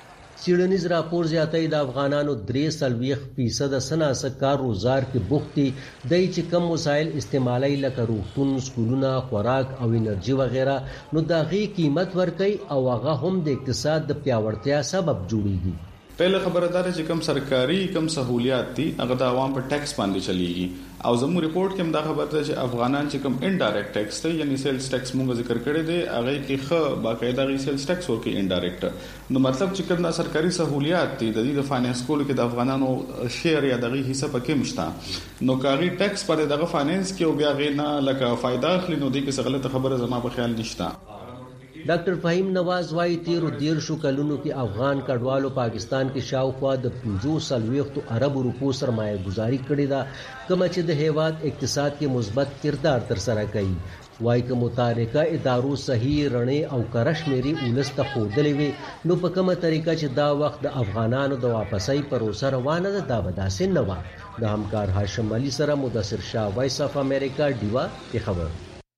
سیړنیز راپور زیاتې د افغانانو درې سلويخ فیصد سناسه کار روزګار کې بوختي دای چې کم وسایل استعمالي لکه روغتون، سکولونه، خوراک او انرژي وغیرہ نو دا غي قیمت ورکي او هغه هم د اقتصاد د پیاوړتیا سبب جوړیږي. پہله خبردار چې کم سرکاري کم سہولیات دي هغه د عوام په ټیکس باندې چلیږي او زموږ ریپورت کې هم دا خبره ده چې افغانان چې کم انډایرکټ ټیکس ته یعنی سیلز ټیکس موږ ذکر کړی دی هغه کې خو باقاعده غي سیلز ټیکس ورکي انډایرکټ نو مطلب چې کوم سرکاري سہولیات دي د دې د فاینانس کولو کې د افغانانو شیر یا دغه حصہ پکې مشته نو کاغي ټیکس پر دغه فاینانس کې او بیا غینا لکه فائدہ اخلي نو دې کې څه غلطه خبره زما په خیال نشته. ډاکټر فهیم نواز وايي تیرو دیر شو کلونو کې افغان کډوالو پاکستان کې شاوخوا د پنځوس سلويختو ارب روپو سرمایه گزاري کړې ده کوم چې د هیواد اقتصاد کې مثبت کردار تر سره کوي. وای که متحرکه ادارو صحیح رڼې او کرشمیري ولس ته ښودلې وي نو په کومه طریقه چې دا وخت د افغانانو د واپسۍ پروسه روانه ده دا به داسې نه وه. د همکار هاشم علي سره مدثر شاه، وایس اف امریکا، ډیوا پېښور.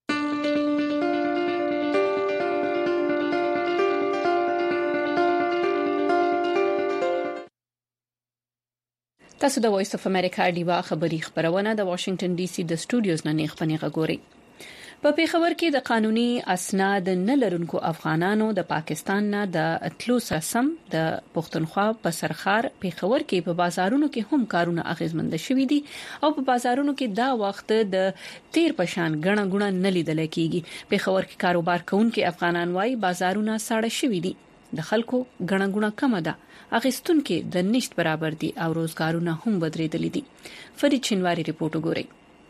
تاسو د وایس اف امریکا ډیوا خبری خبرونه د واشنگټن ډي سي د سټوډیوز نه نیغ پنیغه ګوري. په پیښور کې د قانوني اسناد نه لرونکو افغانانو د پاکستان نه د اتلو سم د پښتونخوا په سرخار پیښور کې په بازارونو کې هم کارونه اغیزمند شوي دي او په بازارونو کې دا وخت د تیر پشان غڼه غونه نه لیدل کېږي. پیښور کې کاروبار کوونکي افغانان وايي بازارونه ساړه شوي دي، د خلکو غڼه غونه کم ده، اغیستون کې د نشټ برابر دي او روزګارونه هم بدرېدل دي. فرید شینواری ریپورت وګورئ.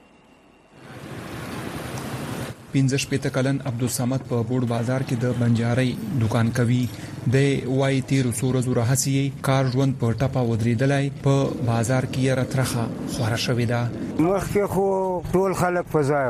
پنځه شپږ کلن عبدالصمد په بوډ بازار کې د بنجاري دکان کوي. د وای تیر سور زوره حسي کار ژوند په ټپه ودرېدلای په بازار کې یې راترخه خورا شوې ده. مخکې خو ټول خلک په ځای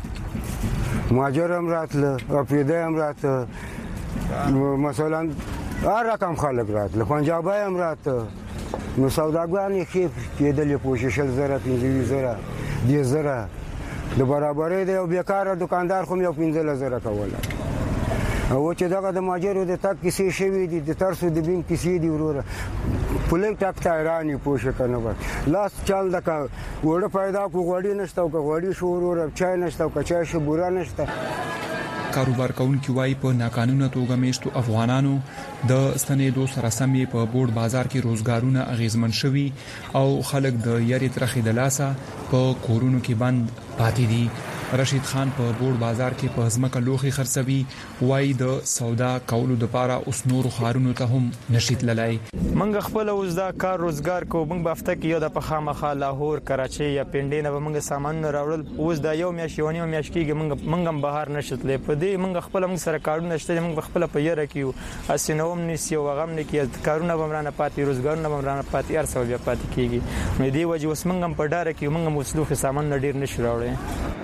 وو، ماجر هم راتله او پیدا هم راته، مثلا هر رقم خلک راتله، پنجابی هم راته، نو سوداګان یې خېف کېدلې پوښښل زره پنځه زره دې زره د برابرې دی او بیکاره دکاندار خو یو پنځه زره کوله. او چې دغه د ماجرو د تک کیسې شوي دي، د ترسو د بیم کیسې دي وروره پولیک ټک تایرانی پوښ کنه بس لاس چال دکا وړه پیدا کو غوړی نشته او غوړی شو وروره چای نشته او چای شو بورا نشته. کاروبار کوونکي وايي په ناقانونه توګه میشتو افغانانو د ستنېدو سره سمې په بوډ بازار کې روزګارونه اغیزمن شوي او خلک د یاري ترخې د لاسه په کورونو کې بند پاتې دي. رشید خان په بوډ بازار کې په ځمکه لوخي خرڅوي، وايي د سودا کولو د پاره اوس نور خارونو ته هم نشیت للای. منګ خپل اوس دا کار روزګار کو منګ بافته کې یو د پخامخه لاهور، کراچي یا پنډې نه منګ سامان راوړل. اوس دا یو میاش یو نیو میاش کېږي منګ منګم بهر نشتلې په دې منګ خپل منګ سره کارونه شته، منګ خپل په یره کې اسینوم نسی او غم نه کې کارونه بمرانه پاتې، روزګارونه بمرانه پاتې، هر څه بیا پاتې کېږي. نو دې وجه اوس منګم په ډار کې منګم مسلوخ سامان ډیر نشو راوړل.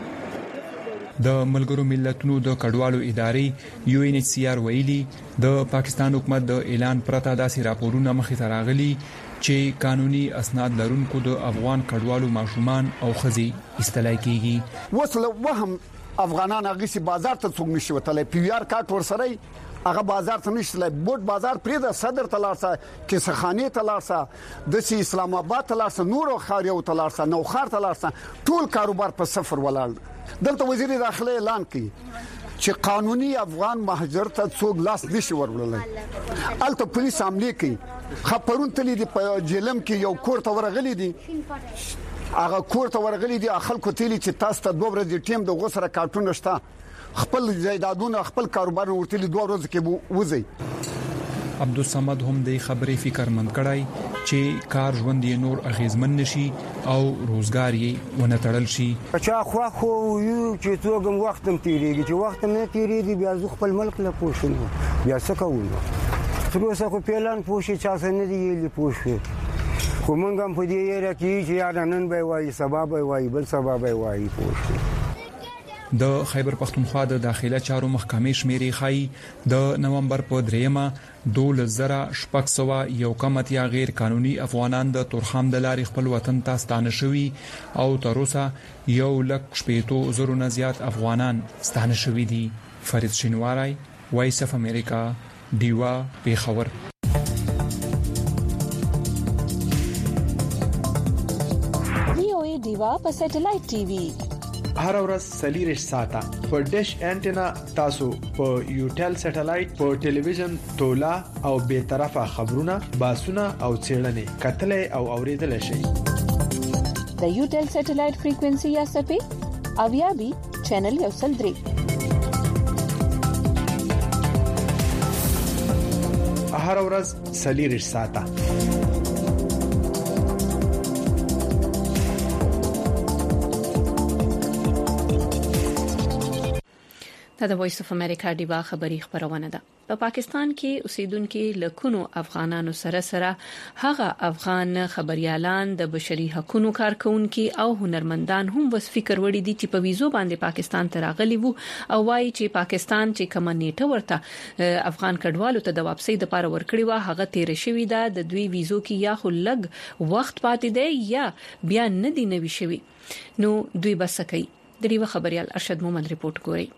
د ملګرو ملتونو د کډوالو ادارې یو ان ایچ سی آر ویلي د پاکستان حکومت د اعلان پرته داسې راپورونه مخې ته راغلي چې قانوني اسناد لرونکو د افغان کډوالو ماشومان او خزي استلای کیږي. وصله وهم افغانان هغه سي بازار ته څنګه نشي وتلای، پی وی آر کارت ورسره هغه بازار ته نشي، بوت بازار پرې د صدر تلارسه کې سخانه تلارسه د سی اسلام آباد تلارسه نور خاریو تلارسه نو خار تلارسه ټول کاروبار په صفر ولاړ. دلته وزیر داخله اعلان کړي چې قانوني افغان مهاجر ته څوک لاس نشي ورولای. الته پولیس عملي کوي، خبرون تللی دی په جیلم کې یو کور ته ورغلي دي، هغه کور ته ورغلي دي خلکو تللی چې تاسو ته دوه ورځې ټیم د غوسره کارتون شته، خپل زیدادونه خپل کاروبار ورتلي دوه ورځې کې وځي. عبدالصمد هم د خبرې فکر مند کړای چې کار ژوند یې نور اغیزمن نشي او روزګار یې ونه تړل شي. چا خو خو یو چې توګم وخت هم تیریږي، چې وخت نه تیریږي بیا زه خپل ملک له پوښتنه بیا څه کوم. تر اوسه خو پلان پوښي چا څه نه دی یې پوښي، خو مونږ هم په دې یره کې چې یا نن به وایي سبا به وایي بل سبا به وایي پوښي. د خیبر پختونخوا د داخله چارو محکمې شمیرې خای د نومبر په دریمه دول زره شپږ سوه یو کم اتیا غیر قانوني افغانان د تورخم د لارې خپل وطن ته ستانه شوي او تر اوسه یو لک شپېتو زرو نه زیات افغانان ستانه شوي دي. فرید شینواری، وایس اف امریکا، ډیوا پیښور. وی او ای ډیوا په سټلایټ ټي وي هر ورځ سلیریش ساته په ډیش انټینا تاسو په یوټل سټلایټ په ټلویزیون تولا او به طرفه خبرونه باسونه او چیرلنې کتلې او اوریدل شي. د یوټل سټلایټ فریکوئنسي یا سپې اویا بي چینل یو سل درې. هر ورځ سلیریش ساته. دا د وایس اف امریکا دی با خبری خبرونه ده. په پا پاکستان کې اوسیدونکو لکونو افغانانو سره سره هغه افغان خبريالان د بشري حقوقو کارکونکو او هنرمندان هم وس فکر وړي دي چې په ویزو باندې پاکستان ته راغلي وو او وايي چې پاکستان چې کوم نیټه ورته افغان کډوالو ته د واپسۍ د پاره ورکړي وا هغه تیر شوی دا د دوی ویزو کې یا خو لګ وخت پاتې دی یا بیا نه دی نوي شوی نو دوی بس کوي. د ریو خبريال ارشد مومند ریپورت ګوري.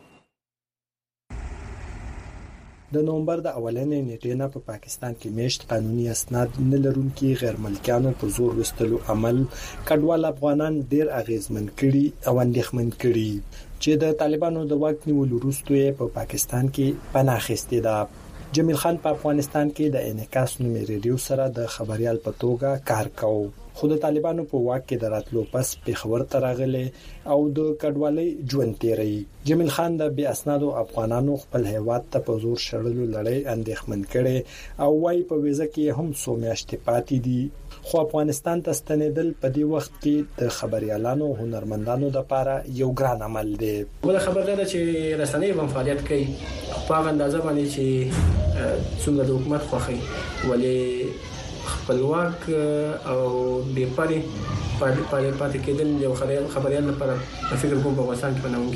د نومبر د اولنې نیټې نه په پاکستان کې میشت قانوني اسناد نه لرونکي غیر ملکیانو په زور وستلو عمل کډوال افغانان ډیر اغیزمن کړي او اندېښمن کړي چې د طالبانو د واک نیولو وروسته په پاکستان کې پناه اخیستې ده. جمیل خان په افغانستان کې د انعکاس نومي ریډیو سره د خبريال په توګه کار کاوه. خو د طالبانو په واک کې دراتلو پس پیښور ته راغلی او د کډوالۍ ژوند تیری. جمیل خان د بی اسنادو افغانانو خپل هیواد ته په زور شړلو لړۍ اندېښمن کړي او وايي په ویزه کې هم څو میاشتې پاتې دي. خو افغانستان ته ستنېدل په دې وخت کې د خبريالانو هنرمندانو لپاره یو ګران عمل دی. ول خبر ده چې رسنۍ باندې فعالیت کوي په هغه اندازه باندې چې څنګه د حکومت خوخي ولې خپلواک او بې پاري پاري پاتې کېدل یو خبريال لپاره فکر کوم په افغانستان کې نه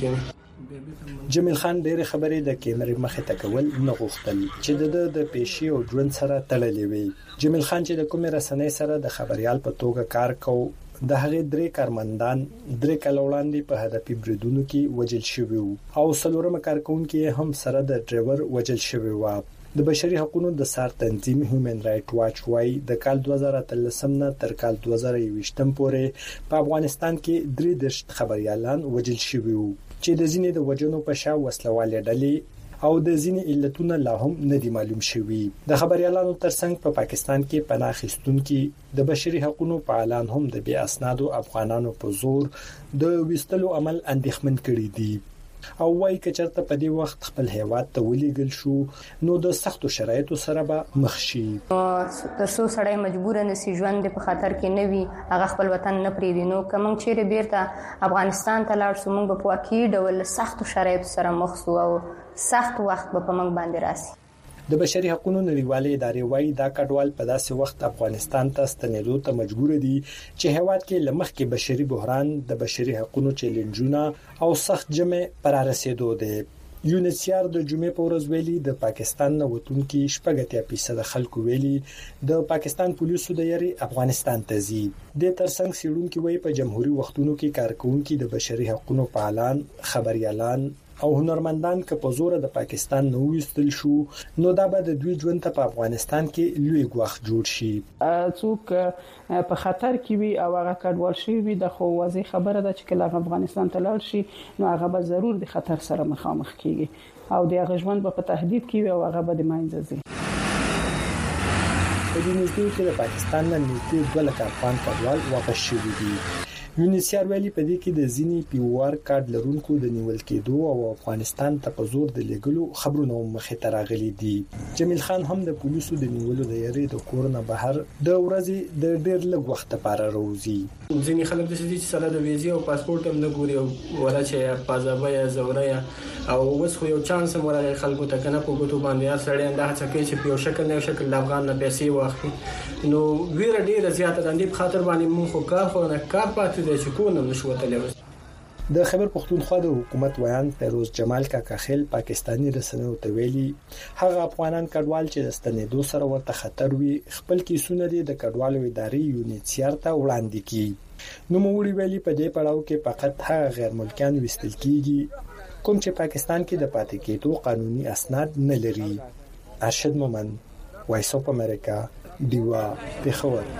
ممکن. جمیل خان ډېر خبرې د کیمرې مخې ته کول نه غوښتل چې د د پېشي او ژوند سره تړلې وي. جمیل خان چې د کومې رسنۍ سره د خبريال په توګه کار کوي د هغې درې کارمندان درې کال وړاندې په هدفي بریدونو کې وژل شوي او څلورم کارکونکو هم سره د ډرایور وژل شوی و. د بشري حقوقو د سار تنظیم هیومن رائټ واچ وايي د کال دوه زره اتلسم نه تر کال دوه زره یوویشت پورې په افغانستان کې درې دشت خبريالان وژل شوي وو چې د ځینې د وجنو په شا وسلواله ډلې او د ځینې علتونه لا هم نه دي معلوم شوي. د خبريالانو ترڅنګ په پاکستان کې پناه اخیستونکو د بشري حقوقو فعالان هم د بی اسنادو افغانانو په زور د وستلو عمل اندېښمن کړي دي او وايي چې چرته په دې وخت خپل هیواد ته ولېګل شو نو د سختو شرایطو سره به مخ شي. ترڅو سړی مجبور نه سي ژوند په خطر کې نه وي هغه خپل وطن نه پریږدي نو کوم چې بیرته افغانستان ته لاړ شو موږ په واقعي ډول سختو شرایطو سره مخ شو او سخت وخت به په موږ باندې راسي. د بشري حقوقو نړیوالې ادارې وايي دا کډوال په داسې وخت افغانستان ته ستنېدو ته مجبور دي چې هیواد کې لمخ کې بشري بحران د بشري حقوقو چیلنجونه او سخت جمع پر رسیدو دي. یونیسیار د جمعې په ورځ ویلي د پاکستان نه وتونکي شپږ فیصد خلکو ویلي د پاکستان پولیسو د یاري افغانستان ته ځي. د ترڅنګ سیډونکو وی په جمهوریت وختونو کې کارکونکو د بشري حقوقو فعالان خبريالان او هنرمندان که په زور د پاکستان نو وستل شو نو دا به د دوی ژوند ته په افغانستان کې لوی ګواښ جوړ شي. څوک په خطر کې وي او هغه کډوال شي وي د خو واضح خبره ده چې کله افغانستان ته لاړ شي نو هغه به ضرور د خطر سره مخامخ کیږي او د هغه ژوند په تهدید کې وي او هغه به د ماینځ ځي. په دې نتیجه کې د پاکستان نه نږدې دوه لک افغان کډوال واپس شوي دي. یونیسیار ویلي په دې کې د ځینی پیوار کارت لرونکو د نیول کېدو او افغانستان ته په زور د لګلو خبرونه مخې ته راغلي دي. جمیل خان هم د پولیسو د نیولو د یاري د کورونه بهر د ورځې د ډېر لږ وخت لپاره راوځي. ځینې خلک د سړي چې سره د ویزې او پاسپورت هم نه ګوري او ولا چې پازابه یا زوره او اوس خو یو چانس هم ورغی خلکو ته کنه په ګوتو باندې سړی انده څه کوي چې په یو شکل نه شکل د افغان نه پیسې واخلي نو ویره ډیره زیاته ده. د خاطر باندې مونږ خو کار خو نه کار پاتې د شکونه نشو تللی. د خیبر پختونخوا د حکومت ویان فیروز جمال کاکاخیل پاکستانی رسنیو ته ویلي هغه افغانان کډوال چې د ستنېدو سره ورته خطر وي خپل کیسونه د کډوالو ادارې یونیسیار ته وړاندې کړي. نو موږ ویلي په دې پړاو کې فقط هغه غیر ملکیان وستل کیږي کوم چې پاکستان کې د پاتې کېدو قانوني اسناد نه لري. ارشد مومند وایس اف امریکا دیوا پیښور.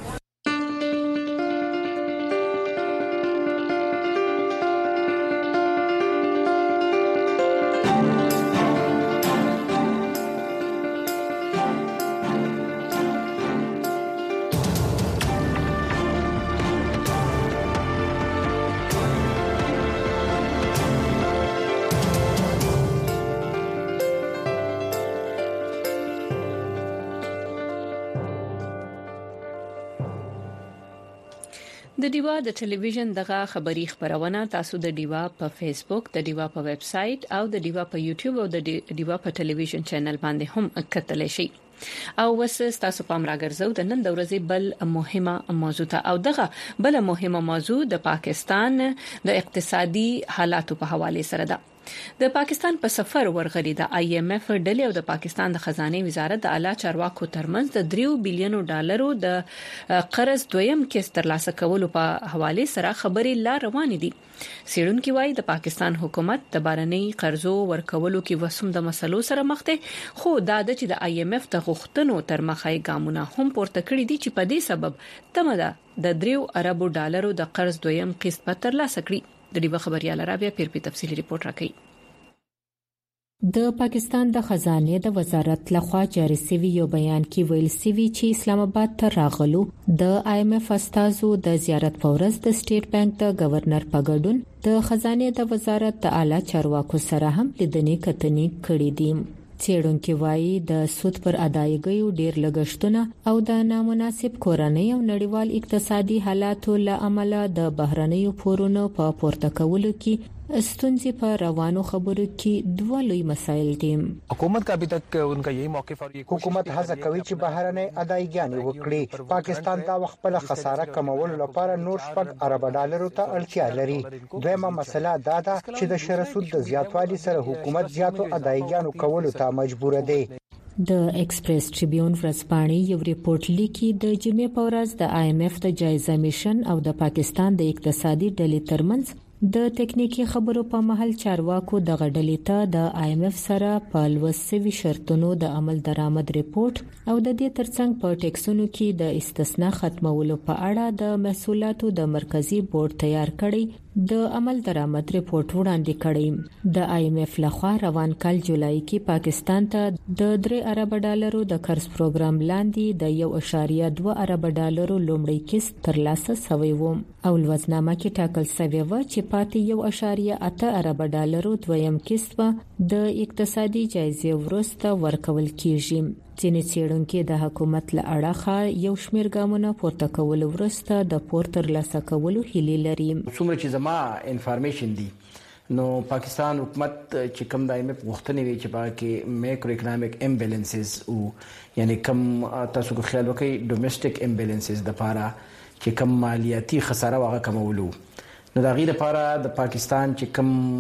د ډیوا د ټلویزیون دغه خبری خبرونه تاسو د ډیوا په فیسبوک، د ډیوا په ویب سټ او د ډیوا په یوټیوب او د ډیوا په ټلویزیون چینل باندې هم کتلی شئ. او وس تاسو پام راګرځو د نن د ورځې بل مهمه موضوع ته، او دغه بل مهمه موضوع د پاکستان د اقتصادي حالاتو په حواله سره ده. د پاکستان په سفر ورغلي د آی ایم ایف ډلې او د پاکستان د خزانه وزارت د اعلی چارواکو ترمنځ د دریو بلینو ډالرو د قرض دویم کیس ترلاسه کولو په حواله سره خبرې لا روانې دي. سیړونکو وايي د پاکستان حکومت د بارني قرضو ورکولو کې وسوم د مسلو سره مخ ده، خو دا د چې د آی ایم ایف د غوښتنو تر مخه ګامونه هم پورته کړی دي چې په دې سبب تمه د دریو اربو ډالرو د قرض دویم قسط په ترلاسه کړي. د دې خبريال رابعه پیر په تفصیلی ریپورت راکړي. د پاکستان د خزانه د وزارت لخوا جاری سوي یو بیان کې ویل سوي چې اسلام آباد ته راغلو د آی ایم ایف استازو د زیارت پورز د سټیټ بانک د گورنر په ګډون د خزانه د وزارت د اعلی چارواکو سره هم لیدنې کتنې کړې دي. څېړونکو وايي د سود پر ادایګیو ډیر لګښتونه او د نامناسب کورنۍ او نړیوال اقتصادي حالاتو له امله د بهرنیو پورونو په پورته کولو کې ستونزې په روانو خبرو کې دوه لوی مسایل دي. حکومت کا ابھی تک ان کا یہی موقف اور حکومت هڅه کوي چې بهرنۍ ادایګانې وکړي. پاکستان دا خپل خساره کمولو لپاره نور شپږ ارب ډالرو ته اړتیا لري. دویمه مسله دا ده چې د شر سود د زیاتوالي سره حکومت زیاتو ادایګانو کولو ته مجبور دی. د ایکسپریس ټریبیون ورځپاڼې یو ریپورت لیکي د جمعې په ورځ د آی ایم ایف د جایزه میشن او د پاکستان د اقتصادي ډلې ترمنځ د ټکنیکی خبرو په محل چارواکو د غډلې ته د آی ایم ایف سره په لوسوي شرطونو د عمل درآمد ریپورت او د دې ترڅنګ په ټیکسونو کې د استثناء ختمولو په اړه د محصولاتو د مرکزی بورډ تیار کړي د عمل درآمد ریپورت وړاندې کړي. د آی ایم ایف لخوا روان کال جولای کې پاکستان ته د درې ارب ډالرو د قرض پروګرام لاندې د یو اشاریه دوه ارب ډالرو لومړی قسط ترلاسه شوی و او لوزنامه کې ټاکل شوی و چې پاتې یو اشاریه اته ارب ډالرو دویم قسط به د اقتصادي جایزې وروسته ورکول کیږي. ځینې څېړونکو د حکومت له اړخه یو شمېر ګامونه پورته کول وروسته د پور ترلاسه کولو هیله لري. څومره چې زما انفارمیشن دی نو پاکستان حکومت چې کوم د آی ایم ایف غوښتنې وی چې باکه میکرو اکونومیک امبیلنسز او یعنی کوم تاسو کو خیال وکړئ ډومېسټک امبیلنسز د لپاره چې کوم مالیاتي خساره واغه کمولو نو دا غیر لپاره د پاکستان چې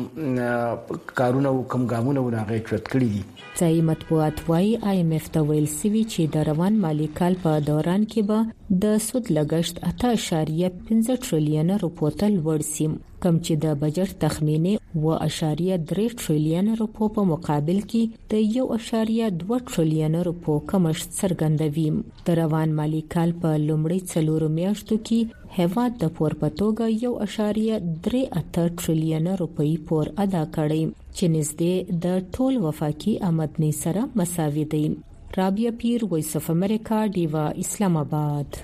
کوم کارونه او کوم ګامونه وناغه چوت کړی دي. ځای مطبوعات وايي آی ایم ایف ته ویل سوي چې د روان مالی کال په دوران کې به د سود لګښت اته اشاریه پنځه ټریلیون روپو ته لوړ شي، کم چې د بجټ تخمینه و اشاریه درې ټریلیون روپو په مقابل کې د یو اشاریه دوه ټریلیون روپو کمښت څرګندوي. د روان مالی کال په لومړي څلورو میاشتو کې هیواد د پور په توګه یو اشاریه درې اته ټریلیون روپۍ پور ادا کړی چې نږدې د ټول وفاقي آمدنی سره مساوي دی. رابعه پیر، وایس اف امریکا، ډیوا، اسلام آباد.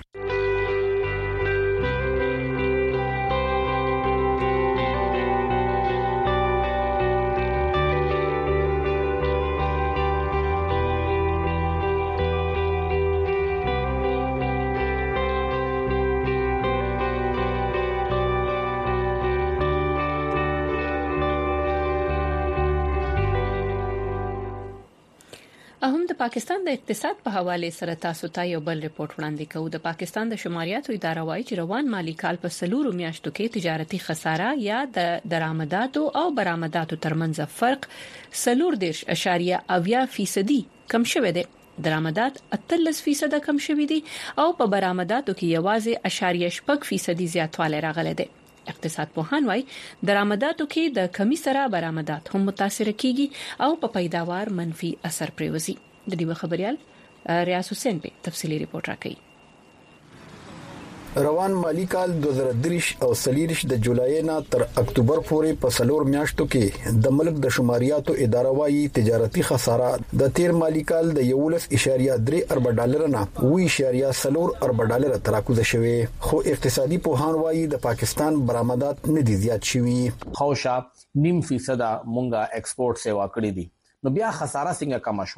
هم د پاکستان د اقتصاد په حواله سره تاسو ته یو بل ریپورت وړاندې کوو. د پاکستان د شماریاتو اداره وايي چې روان مالی کال په سلورو میاشتو کې تجارتي خساره یا د درآمداتو او برآمداتو ترمنځ فرق سلور دیش اشاریه اویا فیصدي کم شوی دی. درآمدات اتلس فیصد کم شوی دي او په برآمداتو کې یوازې اشاریه شپږ فیصدي زیاتوالی راغلی دی. اقتصاد پوهان وايي درآمداتو کې د کمی سره برآمدات هم متاثر کیږي او په پیداوار منفي اثر پریوزي. د دې خبريال ریاض حسین په تفصیلی ریپورت راکړي. روان مالی کال دوه زره درې او سلیریش د جولای نه تر اکتوبر پورې په سلور میاشتو کې د ملک د شماریاتو اداره وايي تجارتي خساره د تیر مالی کال د یو لس اشاریه درې ارب ډالر نه وی اشاریه سلور ارب ډالر تراکوزه شوی، خو اقتصادي پوهان وايي د پاکستان برآمدات نه دي زیات شوي. خوشا نیم فیصد مونږه ایکسپورټ سیوا کړې دي، نو بیا خساره څنګه کم شوه.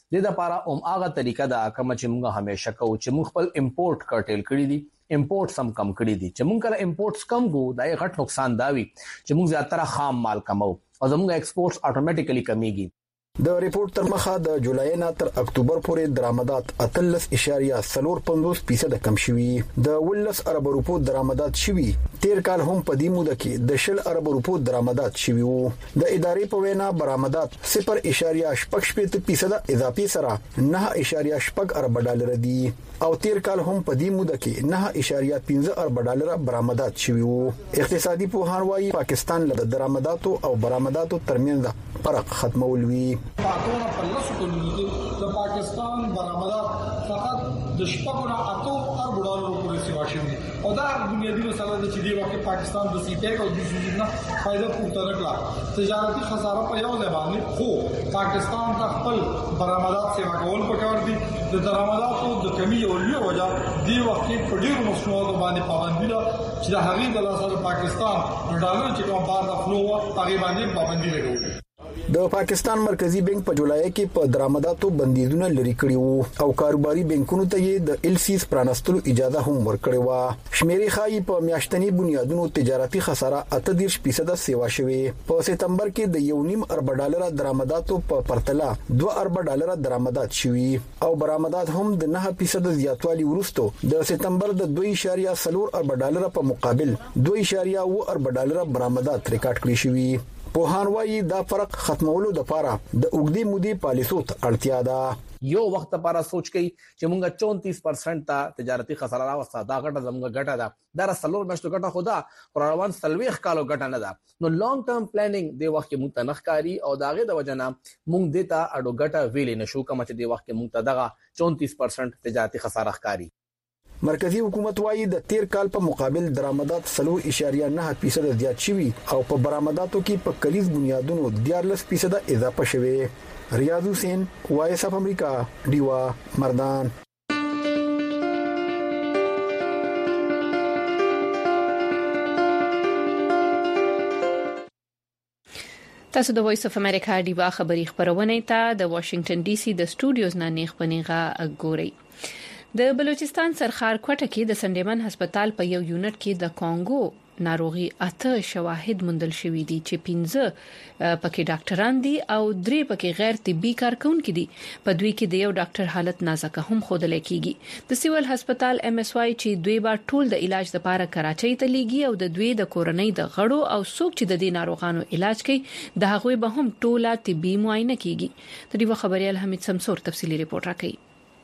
د لپاره هم هغه طریقه دا کوم چې موږ همیشه کوو چې موږ خپل امپورټ کټل کړی دي امپورټ سم کم کړی دي چې موږ کله امپورټس کم کو دا یو غټ نقصان داوي چې موږ زیاتره خام مال کمو او زموږ ایکسپورټس اتوماتیکلی کمیږي د ریپورت تر مخه د جولای نه تر اکتوبر پورې درآمدات اتلس اشاریه صفر پنځوس فیصد کم شوي د ولس ارب روپو درآمدات شوي تیر کال هم په دې موده کې د شل ارب روپو درآمدات شوي وو د ادارې په وینا برآمدات صفر اشاریه شپږ شپږ فیصد اضافي سره نه اشاریه شپږ ارب ډالر دي او تیر کال هم په دې موده کې نه اشاریه پنځه ارب ډالر برآمدات شوي وو اقتصادي پوهان وايي پاکستان له درآمداتو او برآمداتو ترمنځ فرق ختمول وی پاتونه په لاسو کې د پاکستان برآمدات فقط د شپږ نه اتو ارب ډالر پورې سیوا شوي او دا بنیادی مسله ده چې دی وخت پاکستان د سی پیک او د سوزینا فائدہ پورته نکړه تجارتي خساره په یو ځای باندې خو پاکستان ته خپل برآمدات سیوا کول پکار دي د درآمداتو د کمی او لوی وجه دی وخت په ډیرو مصنوعاتو باندې پابندي ده چې د هغې د لاسه پاکستان ډالر چې کوم بار د فلو هغه باندې پابندي لګوي د پاکستان مرکزی بانک په جولای کې په درآمداتو بندیزونه لري کړی وو او کاروباري بانکونو ته یې د ال سی پرانستلو اجازه هم ورکړې و شمیرې خای په میاشتنی بنیادونو تجارتي خساره اته دېرش فیصد سیوا شوه په سپتمبر کې د یو نیم ارب ډالر درآمداتو په پرتله دوه ارب ډالر درآمدات شوي او برآمدات هم د نه فیصد زیاتوالی ورسته د سپتمبر د دوه اشاریه صفر ارب ډالر په مقابل دوه اشاریه و ارب ډالر برآمدات ریکارډ کړی شوي پوهان وايي دا فرق ختمولو لپاره د اوګدي مودي پالیسو ته اړتیا ده یو وخت لپاره سوچ کړئ چې موږ چونتیس پرسنټ ته تجارتي خساره راوسته دا غټه زموږ غټه ده دا سلور مشتو غټه خدا پر روان سلويخ کالو غټه نه ده نو لانګ ټرم پلانینګ د وخت کې موږ تنخکاری او داغه د وجنه موږ دیتا اډو غټه ویلې نشو کوم چې د وخت کې موږ ته دغه چونتیس پرسنټ تجارتي خساره ښکاری مرکزی حکومت وايي د تیر کال په مقابل درآمدات صفر اشاریه نه فیصد زیات شوي او په برآمداتو کې په کلیز بنیادونو دیارلس فیصد اضافه شوه ریاض حسین وایس اف امریکا دیوا مردان تاسو د وایس اف امریکا دیوا خبری خبرونه ته د واشنگټن ډي سي د سټوډیوز نه نیغ پنیغه ګوري د بلوچستان سرخار کوټه کې د سندېمن هسپتال په یو یونټ کې د کانګو ناروغي اته شواهد مندل شوې دي چې پنځه پکې ډاکټران دي او درې پکې غیر طبي کارکونکي دي په دوی کې د یو ډاکټر حالت نازکه هم خوده لکېږي د سیول هسپتال ام اس واي چې دوی با ټول د علاج لپاره کراچۍ ته لیږي او د دوی د کورنۍ د غړو او څوک چې د دې ناروغانو علاج کوي د هغوی به هم ټوله طبي معاینه کیږي د دې خبريال حمید سمسور تفصيلي ریپورت راکړي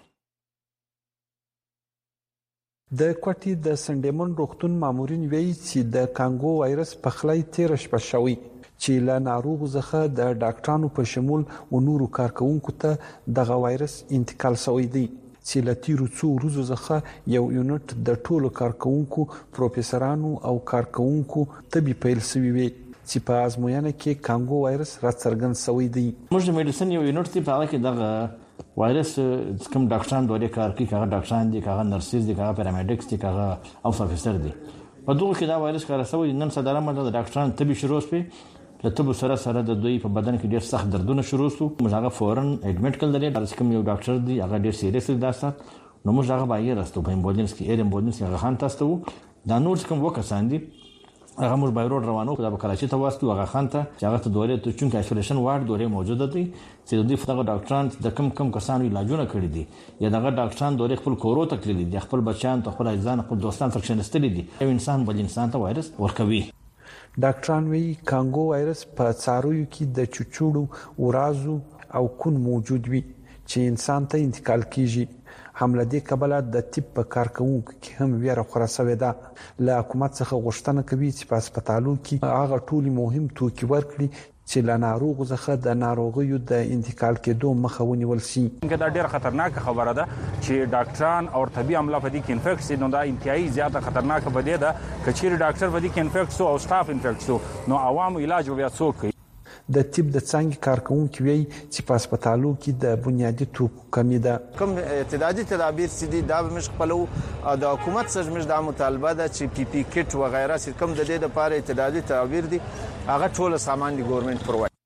د کوټي د سندېمن روغتون مامورین وایي چې د کانګو وایرس په خلای تیر شپه شوی چې لا ناروغ زخه د ډاکټرانو په شمول او نورو کارکونکو ته دغه وایرس انتقال شوی دی چې لتیرو څو ورځې زخه یو یونټ د ټولو کارکونکو پروفیسورانو او کارکونکو طبي پیل سوي وي چې په ازموینه کې کانګو وایرس راڅرګند شوی دی موږ د میډیسن یو یونټ په هغه کې دغه وایرس کوم ډاکټران دوی کار کوي هغه ډاکټران دي هغه نرسز دي هغه پیرامیډکس دي هغه او افسر دي په دغه کې دا وایرس کار سوی نن صدره مده د ډاکټران طبي شروع سپي له طب سره سره د دوی په بدن کې ډیر سخت دردونه شروع شو موږ هغه فورن اډمیټ کړل لري د کوم یو ډاکټر دی هغه ډیر سیریس دی داسات نو موږ هغه باندې راستو په امبولانس کې ایر امبولانس هغه خان تاسو دا نور کوم وکسان دي هغه موږ بایرو روانو د کراچۍ ته واسطو هغه خان ته چې هغه ته دوره ته چون کې ایسولیشن وارد دوره موجوده دي چې د دې فدغه ډاکټران د کم کم کسانو علاجونه کړی دي یا دغه ډاکټران دوره خپل کورو ته کړی دي خپل بچیان ته خپل ځان خپل دوستان فکشنستلي دي یو انسان بل انسان ته وایرس ورکوي ډاکټران وی کانګو وایرس په څارویو کې د چوچوړو ورازو او کون موجود وي چې انسان ته انتقال کیږي حمله دې قبله د طب په کارکونکو کې هم ویره خورسوي ده له حکومت څخه غوښتنه کوي چې په هسپتالو کې هغه ټولي مهم توکي ورکړي چې له ناروغ څخه د ناروغیو د انتقال کېدو مخه ونیول شي. دا ډیره خطرناک خبره ده چې ډاکټران او طبي عمله په دې کې انفیکټ شي نو دا انتهایی زیاته خطرناک بده ده چې چیرې ډاکټر په دې کې انفیکټ شو او سټاف انفیکټ شو نو عوام علاج بیا څوک کوي. د طب د څنګه کارکونکو وی چې په هسپتالو کې د بنیادي توکو کمی ده کوم اعتدادي تدابیر سدي دا مش خپلو د حکومت سره مش د مطالبه ده چې پی پی کټ و غیره کوم د دې لپاره اعتدادي تدابیر دي هغه ټول سامان دی ګورنمنت پرووایډ.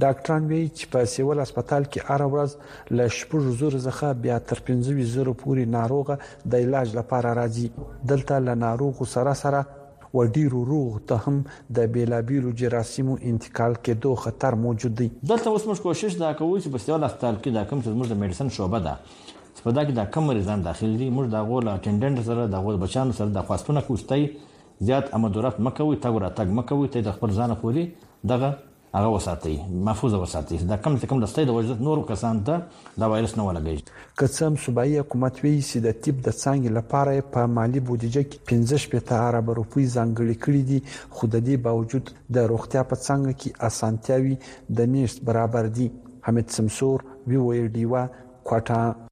ډاکټران وایي چې په سیول هسپتال کې هر ورځ له شپږ زره څخه بیا تر پنځه زره پورې ناروغه د علاج لپاره راځي. دلته له ناروغو سره سره و ډیرو روغ ته هم د بیلابیلو جراثیمو انتقال کېدو خطر موجود دی. دلته اوس موږ کوشش دا کوو چې په سیول هسپتال کې دا کوم چې موږ د میډیسن شعبه ده په دا کې دا کم مریضان داخل دي موږ دا غول اټینډنټ سره دا غول بچانو سره د خواستونه کوستای زیات امدورات مکوي تا ګره تاګ مکوي ته د خپل ځان پوری دغه هغه وساتي محفوظ وساتي دا کم څه کم د ستې د وجود نور کسان ته دا وایرس نه ولګي. قسم صوبایي حکومت وی چې د طب د څنګه لپاره په مالی بودیجه کې پنځه شپږ ارب روپۍ ځانګړي کړي دي خو د دې باوجود د روغتیا په څنګه کې اسانتیاوي د نشټ برابر دي. حمید سمسور وی وی ډیوا کوټا.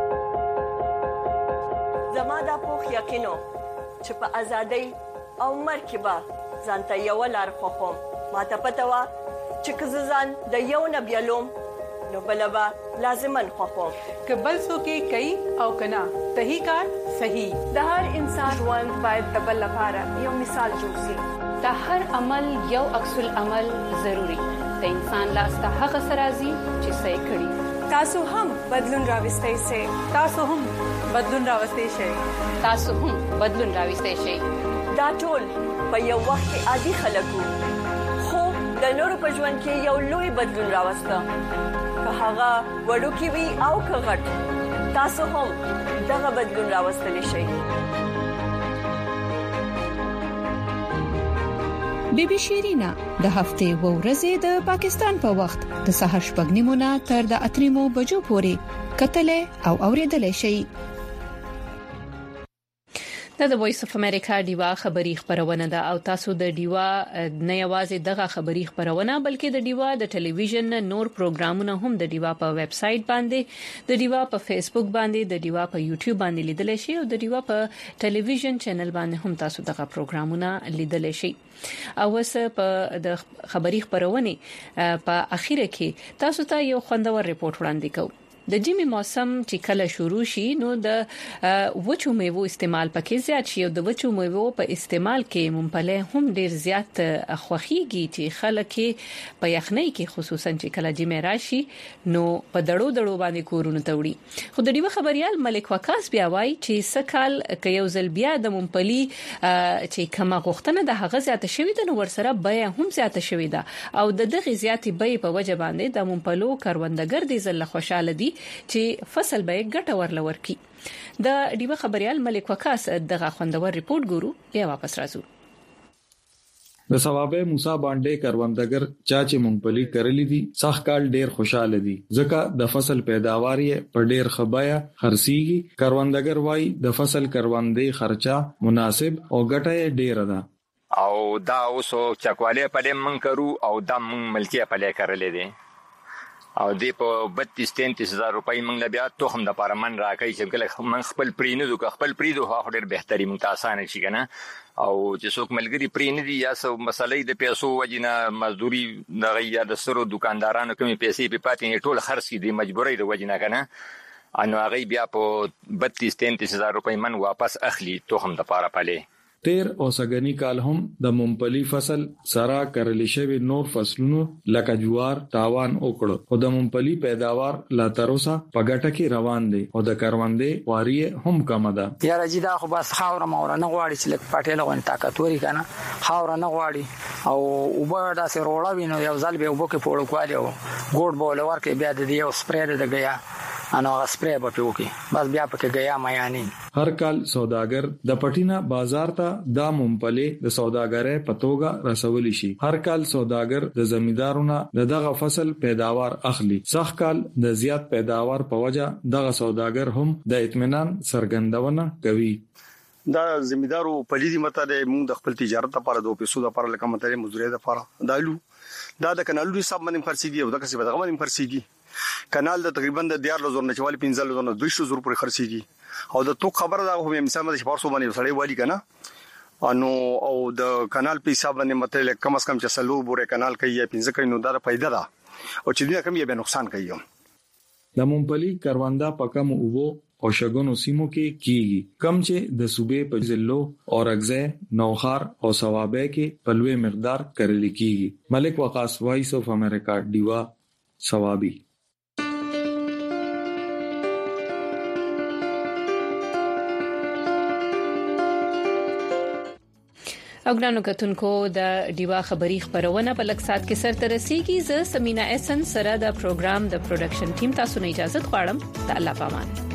زما دا پوخ یقینو چې په ازادۍ او مرکبه ځانته یو لار خوخم ما ته پته وا چې کززان د یو نبیلوم نو بلبا لازمن خوخم که بل څوک کوي او کنا صحیح کار صحیح د هر انسان ژوند باید د بل لپاره یو مثال جوړ شي. د هر عمل یو عکس العمل ضروری د انسان لاس ته هغه سرازي چې صحیح کړي. تاسو هم بدلون راوستئ سي تاسو هم بدلون راوستئ شئ تاسو هم بدلون راوستئ شئ. دا ټول په یو وخت کې عادي خلکو خو د نورو په ژوند کې یو لوی بدلون راوسته که هغه وړو کې وي او که غټ تاسو هم دغه بدلون راوستلی شئ. بیبي شیرینا د هفته و ورځې د پاکستان په وخت د سحر شپږ نیمونه تر د اتریمو بجو پورې کتلې او اوریدلې شي. دا د وایس اف امریکا دیوا خبری خبرونه ده او تاسو د دیوا نه یوازې دغه خبری خبرونه بلکې د دیوا د ټلویزیون نور پروګرامونه هم د دیوا په ویب سټ باندې د دیوا په فیسبوک باندې د دیوا په یوټیوب باندې لیدل شي او د دیوا په ټلویزیون چینل باندې هم تاسو دغه پروګرامونه لیدل شي. او وس په د خبری خبرونه په اخیره کې تاسو ته یو خوندور ریپورت وړاندې کوم. د جمی موسم چې کله شروع شي نو د وچو میوو استعمال پکې زیات شي او د وچو میوو په استعمال کې ممپله هم ډیر زیات خوخيږي چې خلک په یخنۍ کې خصوصا چې کله جمی راشي نو په دړو دړو باندې کورونه توړي. خو د ډیوه خبريال ملک وکاس بیا وایي چې سکهال ک یو ځل بیا د ممپلي چې کما غوښتنه د هغه زیات شوی د نو ورسره بیا هم زیات شوی ده او د دغه زیاتې بیا په وجه باندې د ممپلو کاروندګر دي زله خوشاله دي چې فصل به ګټور لور کی. د ډیوه خبريال ملک وکاس دغه خوندور ریپورت ګورو بیا واپس راځو. د ثوابه موسی باندې کاروندګر چا چې مونږپلي کړلې دي سخت کال ډیر خوشاله دي ځکه د فصل پیداوار یې په ډیر خبایا خرسيږي. کاروندګر وای د فصل کروندې خرچه مناسب او ګټه ډیر ده او دا اوسو چکواله په لې من کرو او دا من ملکیه په لې کړلې دي او دی په بتیس تینتیس هزار روپۍ موږ له بیا تخم د پارمن راکې چې کله من خپل پرینو د خپل پریدو هغه ډېر بهتري مونږ ته اسانه شي کنه او چې څوک ملګری پرین دي یا څو مسلې د پیسو وجنه مزدوري د یا د سرو دکاندارانو کومې پیسې په پاتې ټول خرڅ دي مجبورۍ د وجنه کنه انو هغه بیا په بتیس تینتیس هزار روپۍ من واپس اخلي تخم د پاره پاله. تیر او سګنی کال هم د ممپلی فصل سرا کړل شوی نور فصلونو لکه جوار تاوان وکړو او د ممپلی پیداوار لا تروسه په ګټه کې روان دي او د کروندې واری هم کم ده. یا راځي دا خو بس خاور مور نه غواړي چې لک پټه لغون طاقت وري کنه خاور نه غواړي او وبا دا سه روړا وینو یو ځل به وبکه پوړو کوالي او ګوډ بول ورکه بیا د یو سپری د غیا انو سپری به پیوکی بس بیا پکې غیا میانی. هر کال سوداګر د پټینا بازار ته دا ممپلي د سوداګرۍ په توګه رسول شي. هر کال سوداګر د زمیدارونو دغه فصل پیداوار اخلي. سخت کال د زیات پیداوار په وجه دغه سوداګر هم د اطمینان څرګندونه کوي. دا زمیدارو پلیدي مته د موږ د خپل تجارت لپاره د پیسو لپاره لکه مته مزدوري لپاره دالو دا د کانالو حساب باندې خرڅيږي او د کسب دغه باندې خرڅيږي. کانال د تقریبا د دیار لزور نه چوالي پنځه لزور نه دوه سوه زره پر خرڅيږي او د تو خبره دا خو مثال د شپږ سوه باندې سړی والی کنه انو او د کانال په حساب باندې مته کم از کم چې سلو بوره کانال کوي پنځه کوي نو دا پیدا ده او چې دې کم یې به نقصان کوي. د ممپلی کروندا په کم اوو او شګونو سیمو کې کیږي کم چې د صوبې په ضلعو او اگزه نوخار او ثوابه کې په لوی مقدار کرل کیږي ملک وقاص وایس اف امریکا دیوا ثوابي او ګرانو کتونکو د دیوا خبری خبرونه په لکسات کې سر ترسيږي ز سمینا احسن سره د پروګرام د پروډکشن ټیم تاسو نه اجازه غواړم د الله پامان.